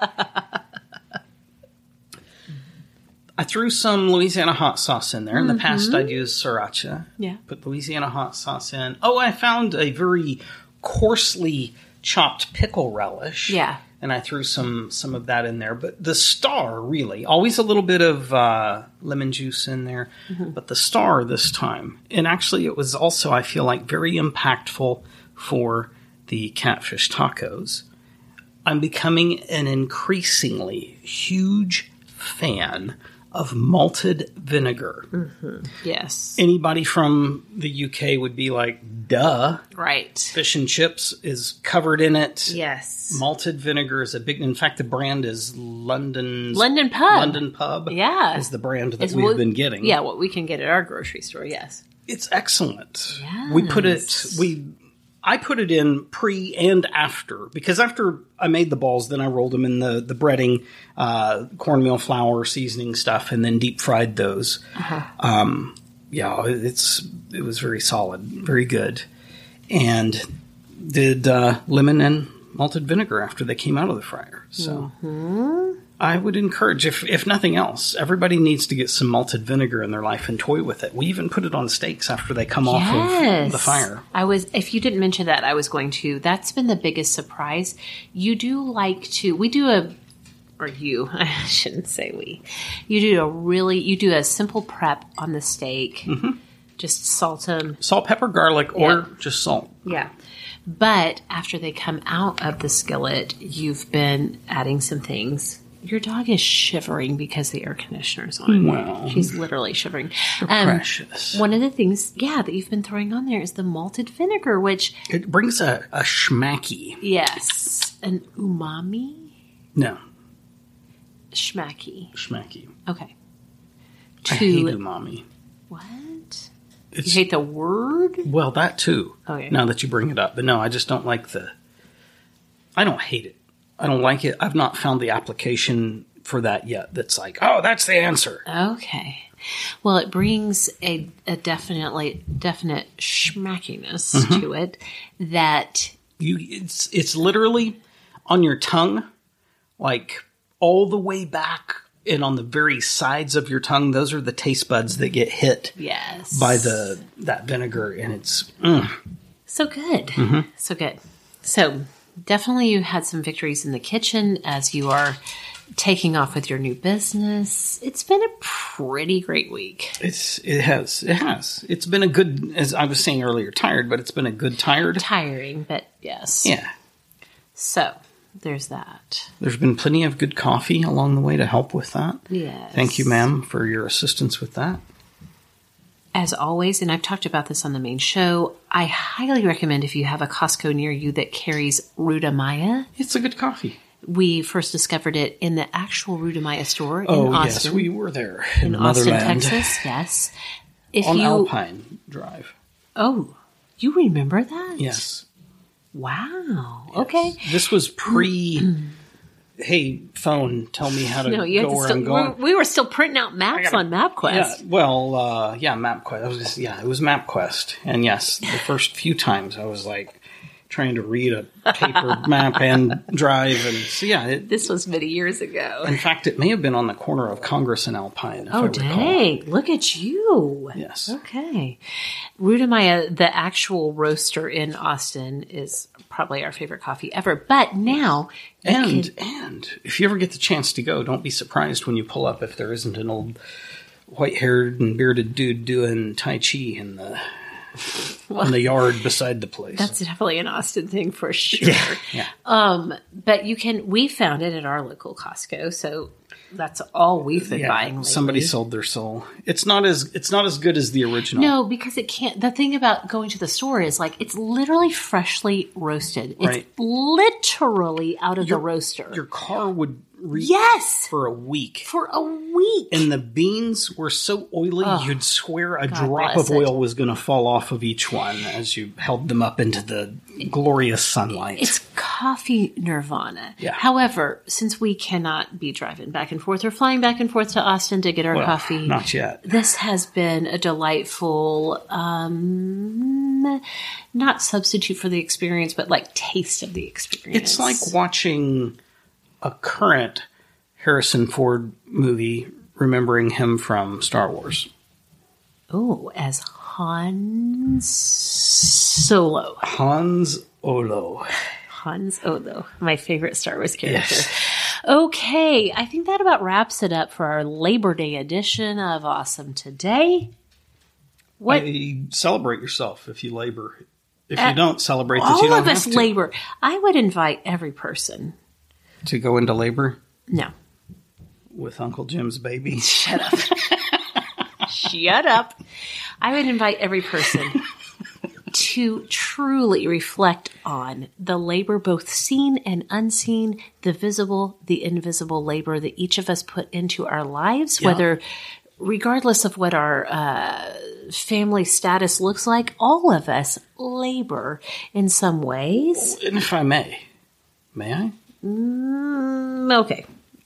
I threw some Louisiana hot sauce in there. In the past, I'd used sriracha. Yeah. Put Louisiana hot sauce in. Oh, I found a very coarsely chopped pickle relish. Yeah. And I threw some of that in there. But the star, really, always a little bit of lemon juice in there. But the star this time, and actually it was also, I feel like, very impactful for the catfish tacos. I'm becoming an increasingly huge fan of malted vinegar. Mm-hmm. Yes. Anybody from the UK would be like, duh. Right. Fish and chips is covered in it. Yes. Malted vinegar is a big... In fact, the brand is London Pub. London Pub. Yeah. Is the brand that we've been getting. Yeah, what we can get at our grocery store, yes. It's excellent. Yes. I put it in pre and after, because after I made the balls, then I rolled them in the breading, cornmeal flour, seasoning stuff, and then deep fried those. Uh-huh. It was very solid, very good. And did lemon and malted vinegar after they came out of the fryer. So I would encourage, if nothing else, everybody needs to get some malted vinegar in their life and toy with it. We even put it on steaks after they come off of the fire. If you didn't mention that, I was going to. That's been the biggest surprise. I shouldn't say we. You do a simple prep on the steak. Mm-hmm. Just salt them. Salt, pepper, garlic, or just salt. Yeah. But after they come out of the skillet, you've been adding some things. Your dog is shivering because the air conditioner's on. Wow. She's literally shivering. Precious. One of the things, that you've been throwing on there is the malted vinegar, which... It brings a schmacky. Yes. An umami? No. Schmacky. Schmacky. Okay. I hate umami. What? You hate the word? Well, that too. Okay. Now that you bring it up. But no, I just don't like I don't hate it. I don't like it. I've not found the application for that yet that's like, oh, that's the answer. Okay. Well, it brings a definite schmackiness to it that... It's literally on your tongue, like all the way back and on the very sides of your tongue. Those are the taste buds that get hit by that vinegar, and it's so good. Mm-hmm. So good. So definitely you had some victories in the kitchen as you are taking off with your new business. It's been a pretty great week. It has. It's been a good, as I was saying earlier, tired, but it's been a good tired. Tiring, but yes. Yeah. So there's that. There's been plenty of good coffee along the way to help with that. Yes. Thank you, ma'am, for your assistance with that. As always, and I've talked about this on the main show, I highly recommend if you have a Costco near you that carries Ruta Maya. It's a good coffee. We first discovered it in the actual Ruta Maya store in Austin. Yes, we were there in Austin, Texas. Yes. On Alpine Drive. Oh, you remember that? Yes. Wow. Yes. Okay. This was hey, phone, tell me how to go where I'm going. We were still printing out maps on MapQuest. Yeah, MapQuest. It was MapQuest. And yes, the first few times I was like trying to read a paper map and drive. And so, this was many years ago. In fact, it may have been on the corner of Congress and Alpine. Oh, dang. Look at you. Yes. Okay. Ruta Maya, the actual roaster in Austin, is probably our favorite coffee ever. But now... And if you ever get the chance to go, don't be surprised when you pull up if there isn't an old white-haired and bearded dude doing Tai Chi in the yard beside the place. That's definitely an Austin thing for sure. Yeah. But we found it at our local Costco, so that's all we've been buying lately. Somebody sold their soul. It's not as good as the original. No, because it can't. The thing about going to the store is it's literally freshly roasted. Right. It's literally out of the roaster. Your car would reek for a week. And the beans were so oily, you'd swear a drop of oil was going to fall off of each one as you held them up into the glorious sunlight. It's coffee nirvana. Yeah. However, since we cannot be driving back and forth or flying back and forth to Austin to get our coffee. Not yet. This has been a delightful, not substitute for the experience, but taste of the experience. It's like watching a current Harrison Ford movie, remembering him from Star Wars. Oh, as Han Solo. Hans Olo. Hans Olo, my favorite Star Wars character. Yes. Okay, I think that about wraps it up for our Labor Day edition of Awesome Today. Celebrate yourself if you labor. If you don't celebrate that, you don't have to. All of us labor. I would invite every person to go into labor? No. with Uncle Jim's baby. Shut up. Shut up. I would invite every person to truly reflect on the labor, both seen and unseen, the visible, the invisible labor that each of us put into our lives, whether regardless of what our family status looks like, all of us labor in some ways. And if I may I? Okay.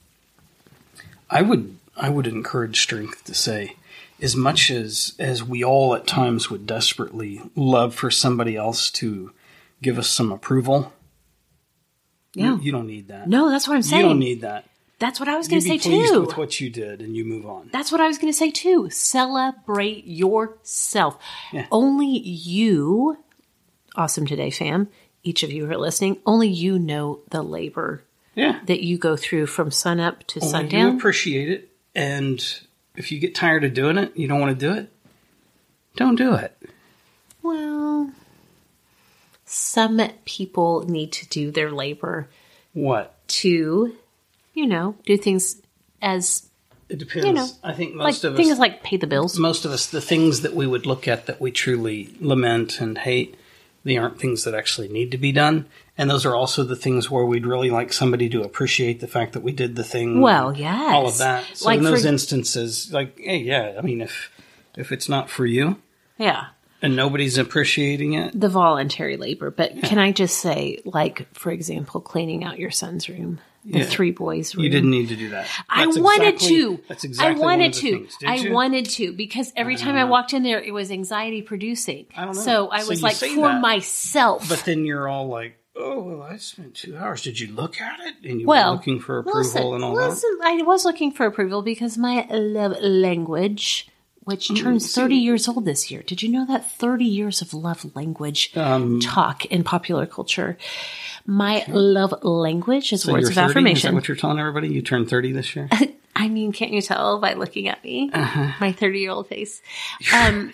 I would encourage strength to say, as much as we all at times would desperately love for somebody else to give us some approval, you don't need that. No, that's what I'm saying. You don't need that. That's what I was going to say too. You be pleased with what you did and you move on. That's what I was going to say too. Celebrate yourself. Yeah. Only you, Awesome Today fam, each of you who are listening, only you know the labor that you go through from sunup to sundown. You appreciate it, and if you get tired of doing it, you don't want to do it, don't do it. Well, some people need to do their labor. What? To, do things as... It depends. I think most of us... Things like pay the bills. Most of us, the things that we would look at that we truly lament and hate, they aren't things that actually need to be done. And those are also the things where we'd really like somebody to appreciate the fact that we did the thing. Well, yes. All of that. So in those instances, hey, I mean, if it's not for you. Yeah. And nobody's appreciating it. The voluntary labor. But can I just say, for example, cleaning out your son's room. The 3 boys' room. You didn't need to do that. I wanted to. That's exactly I wanted one of the to. things. Did you? I wanted to, because every time I walked in there, it was anxiety producing. I don't know. So I was like, for myself. But then you're all like, oh, well, I spent 2 hours. Did you look at it? And you were looking for approval and all that? I was looking for approval because my love language, which turns 30 years old this year. Did you know that? 30 years of love language talk in popular culture. My love language is words of 30? affirmation. Is that what you're telling everybody? You turned 30 this year? I mean, can't you tell by looking at me? My 30-year-old face. Yeah,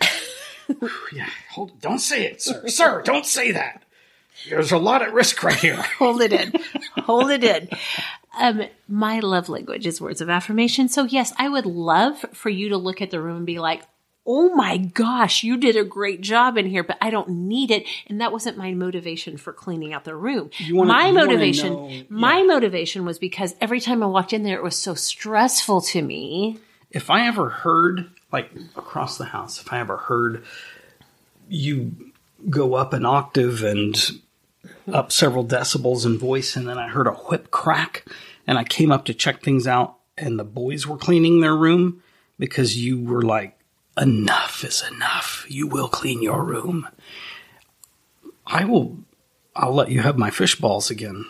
don't say it, sir. Sir, don't say that. There's a lot at risk right here. Hold it in. Hold it in. My love language is words of affirmation. So yes, I would love for you to look at the room and be like, oh my gosh, you did a great job in here, but I don't need it. And that wasn't my motivation for cleaning out the room. My motivation was because every time I walked in there, it was so stressful to me. If I ever heard, across the house, if I ever heard you go up an octave and up several decibels in voice, and then I heard a whip crack, and I came up to check things out, and the boys were cleaning their room because you were like, enough is enough. You will clean your room. I'll let you have my fish balls again.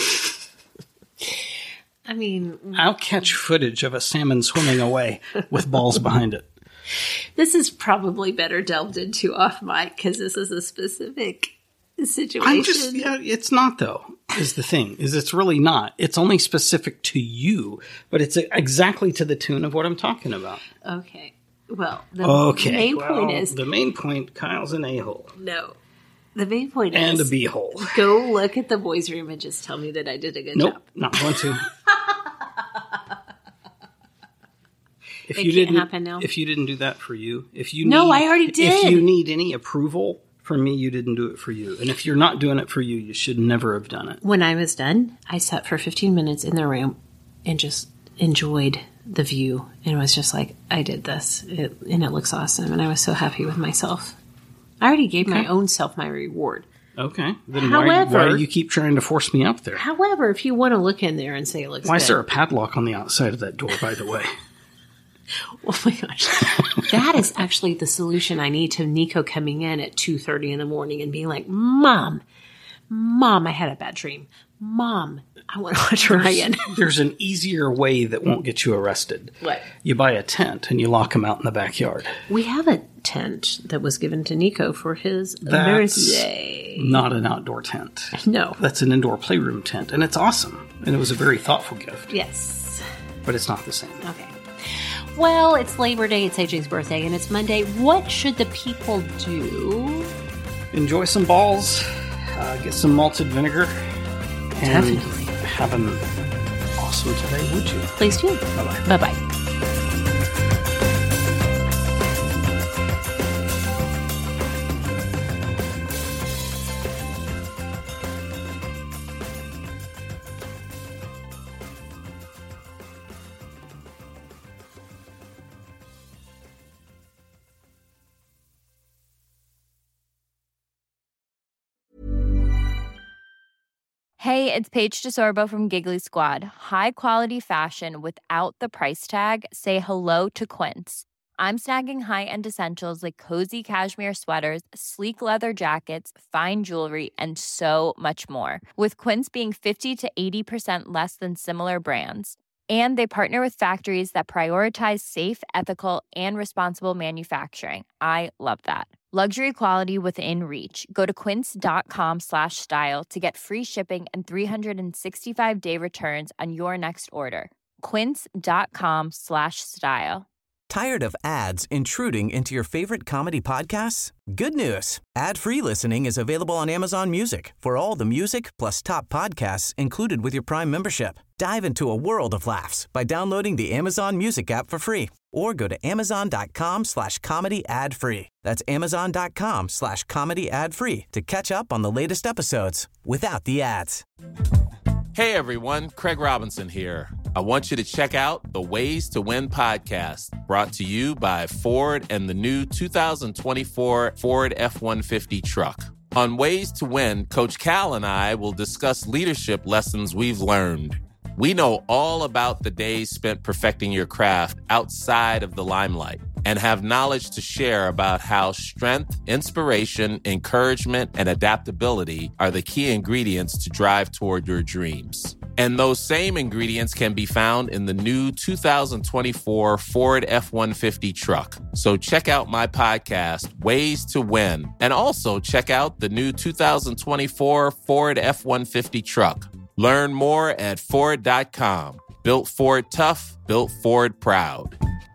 I mean, I'll catch footage of a salmon swimming away with balls behind it. This is probably better delved into off mic because this is a specific situation. It's not though, is the thing. It's really not. It's only specific to you, but it's exactly to the tune of what I'm talking about. Okay. Well, the main point, Kyle's an a-hole. No. The main point and is... a b-hole. Go look at the boys' room and just tell me that I did a good job. Nope, not going to. It can't happen now. If you didn't do that for you, I already did. If you need any approval from me, you didn't do it for you. And if you're not doing it for you, you should never have done it. When I was done, I sat for 15 minutes in the room and just enjoyed the view, and it was just like, I did this, and it looks awesome, and I was so happy with myself. I already gave my own self my reward. Okay. Then why do you keep trying to force me up there? However, if you want to look in there and say it looks good. Why is there a padlock on the outside of that door, by the way? Oh my gosh. That is actually the solution I need to Nico coming in at 2:30 in the morning and being like, Mom, I had a bad dream. Mom, I want to watch Ryan. There's an easier way that won't get you arrested. What? You buy a tent and you lock him out in the backyard. We have a tent that was given to Nico for his birthday. Not an outdoor tent. No. That's an indoor playroom tent, and it's awesome. And it was a very thoughtful gift. Yes. But it's not the same. Okay. Well, it's Labor Day, it's AJ's birthday, and it's Monday. What should the people do? Enjoy some balls, get some malted vinegar, and definitely have an awesome today, would you? Please do. Bye-bye. Bye-bye. Hey, it's Paige DeSorbo from Giggly Squad. High quality fashion without the price tag. Say hello to Quince. I'm snagging high-end essentials like cozy cashmere sweaters, sleek leather jackets, fine jewelry, and so much more. With Quince being 50 to 80% less than similar brands. And they partner with factories that prioritize safe, ethical, and responsible manufacturing. I love that. Luxury quality within reach. Go to quince.com/style to get free shipping and 365-day returns on your next order. Quince.com/style. Tired of ads intruding into your favorite comedy podcasts? Good news. Ad-free listening is available on Amazon Music for all the music plus top podcasts included with your Prime membership. Dive into a world of laughs by downloading the Amazon Music app for free or go to amazon.com/comedy ad-free. That's amazon.com/comedy ad-free to catch up on the latest episodes without the ads. Hey everyone, Craig Robinson here. I want you to check out the Ways to Win podcast, brought to you by Ford and the new 2024 Ford F-150 truck. On Ways to Win, Coach Cal and I will discuss leadership lessons we've learned. We know all about the days spent perfecting your craft outside of the limelight and have knowledge to share about how strength, inspiration, encouragement, and adaptability are the key ingredients to drive toward your dreams. And those same ingredients can be found in the new 2024 Ford F-150 truck. So check out my podcast, Ways to Win, and also check out the new 2024 Ford F-150 truck. Learn more at Ford.com. Built Ford tough, built Ford proud.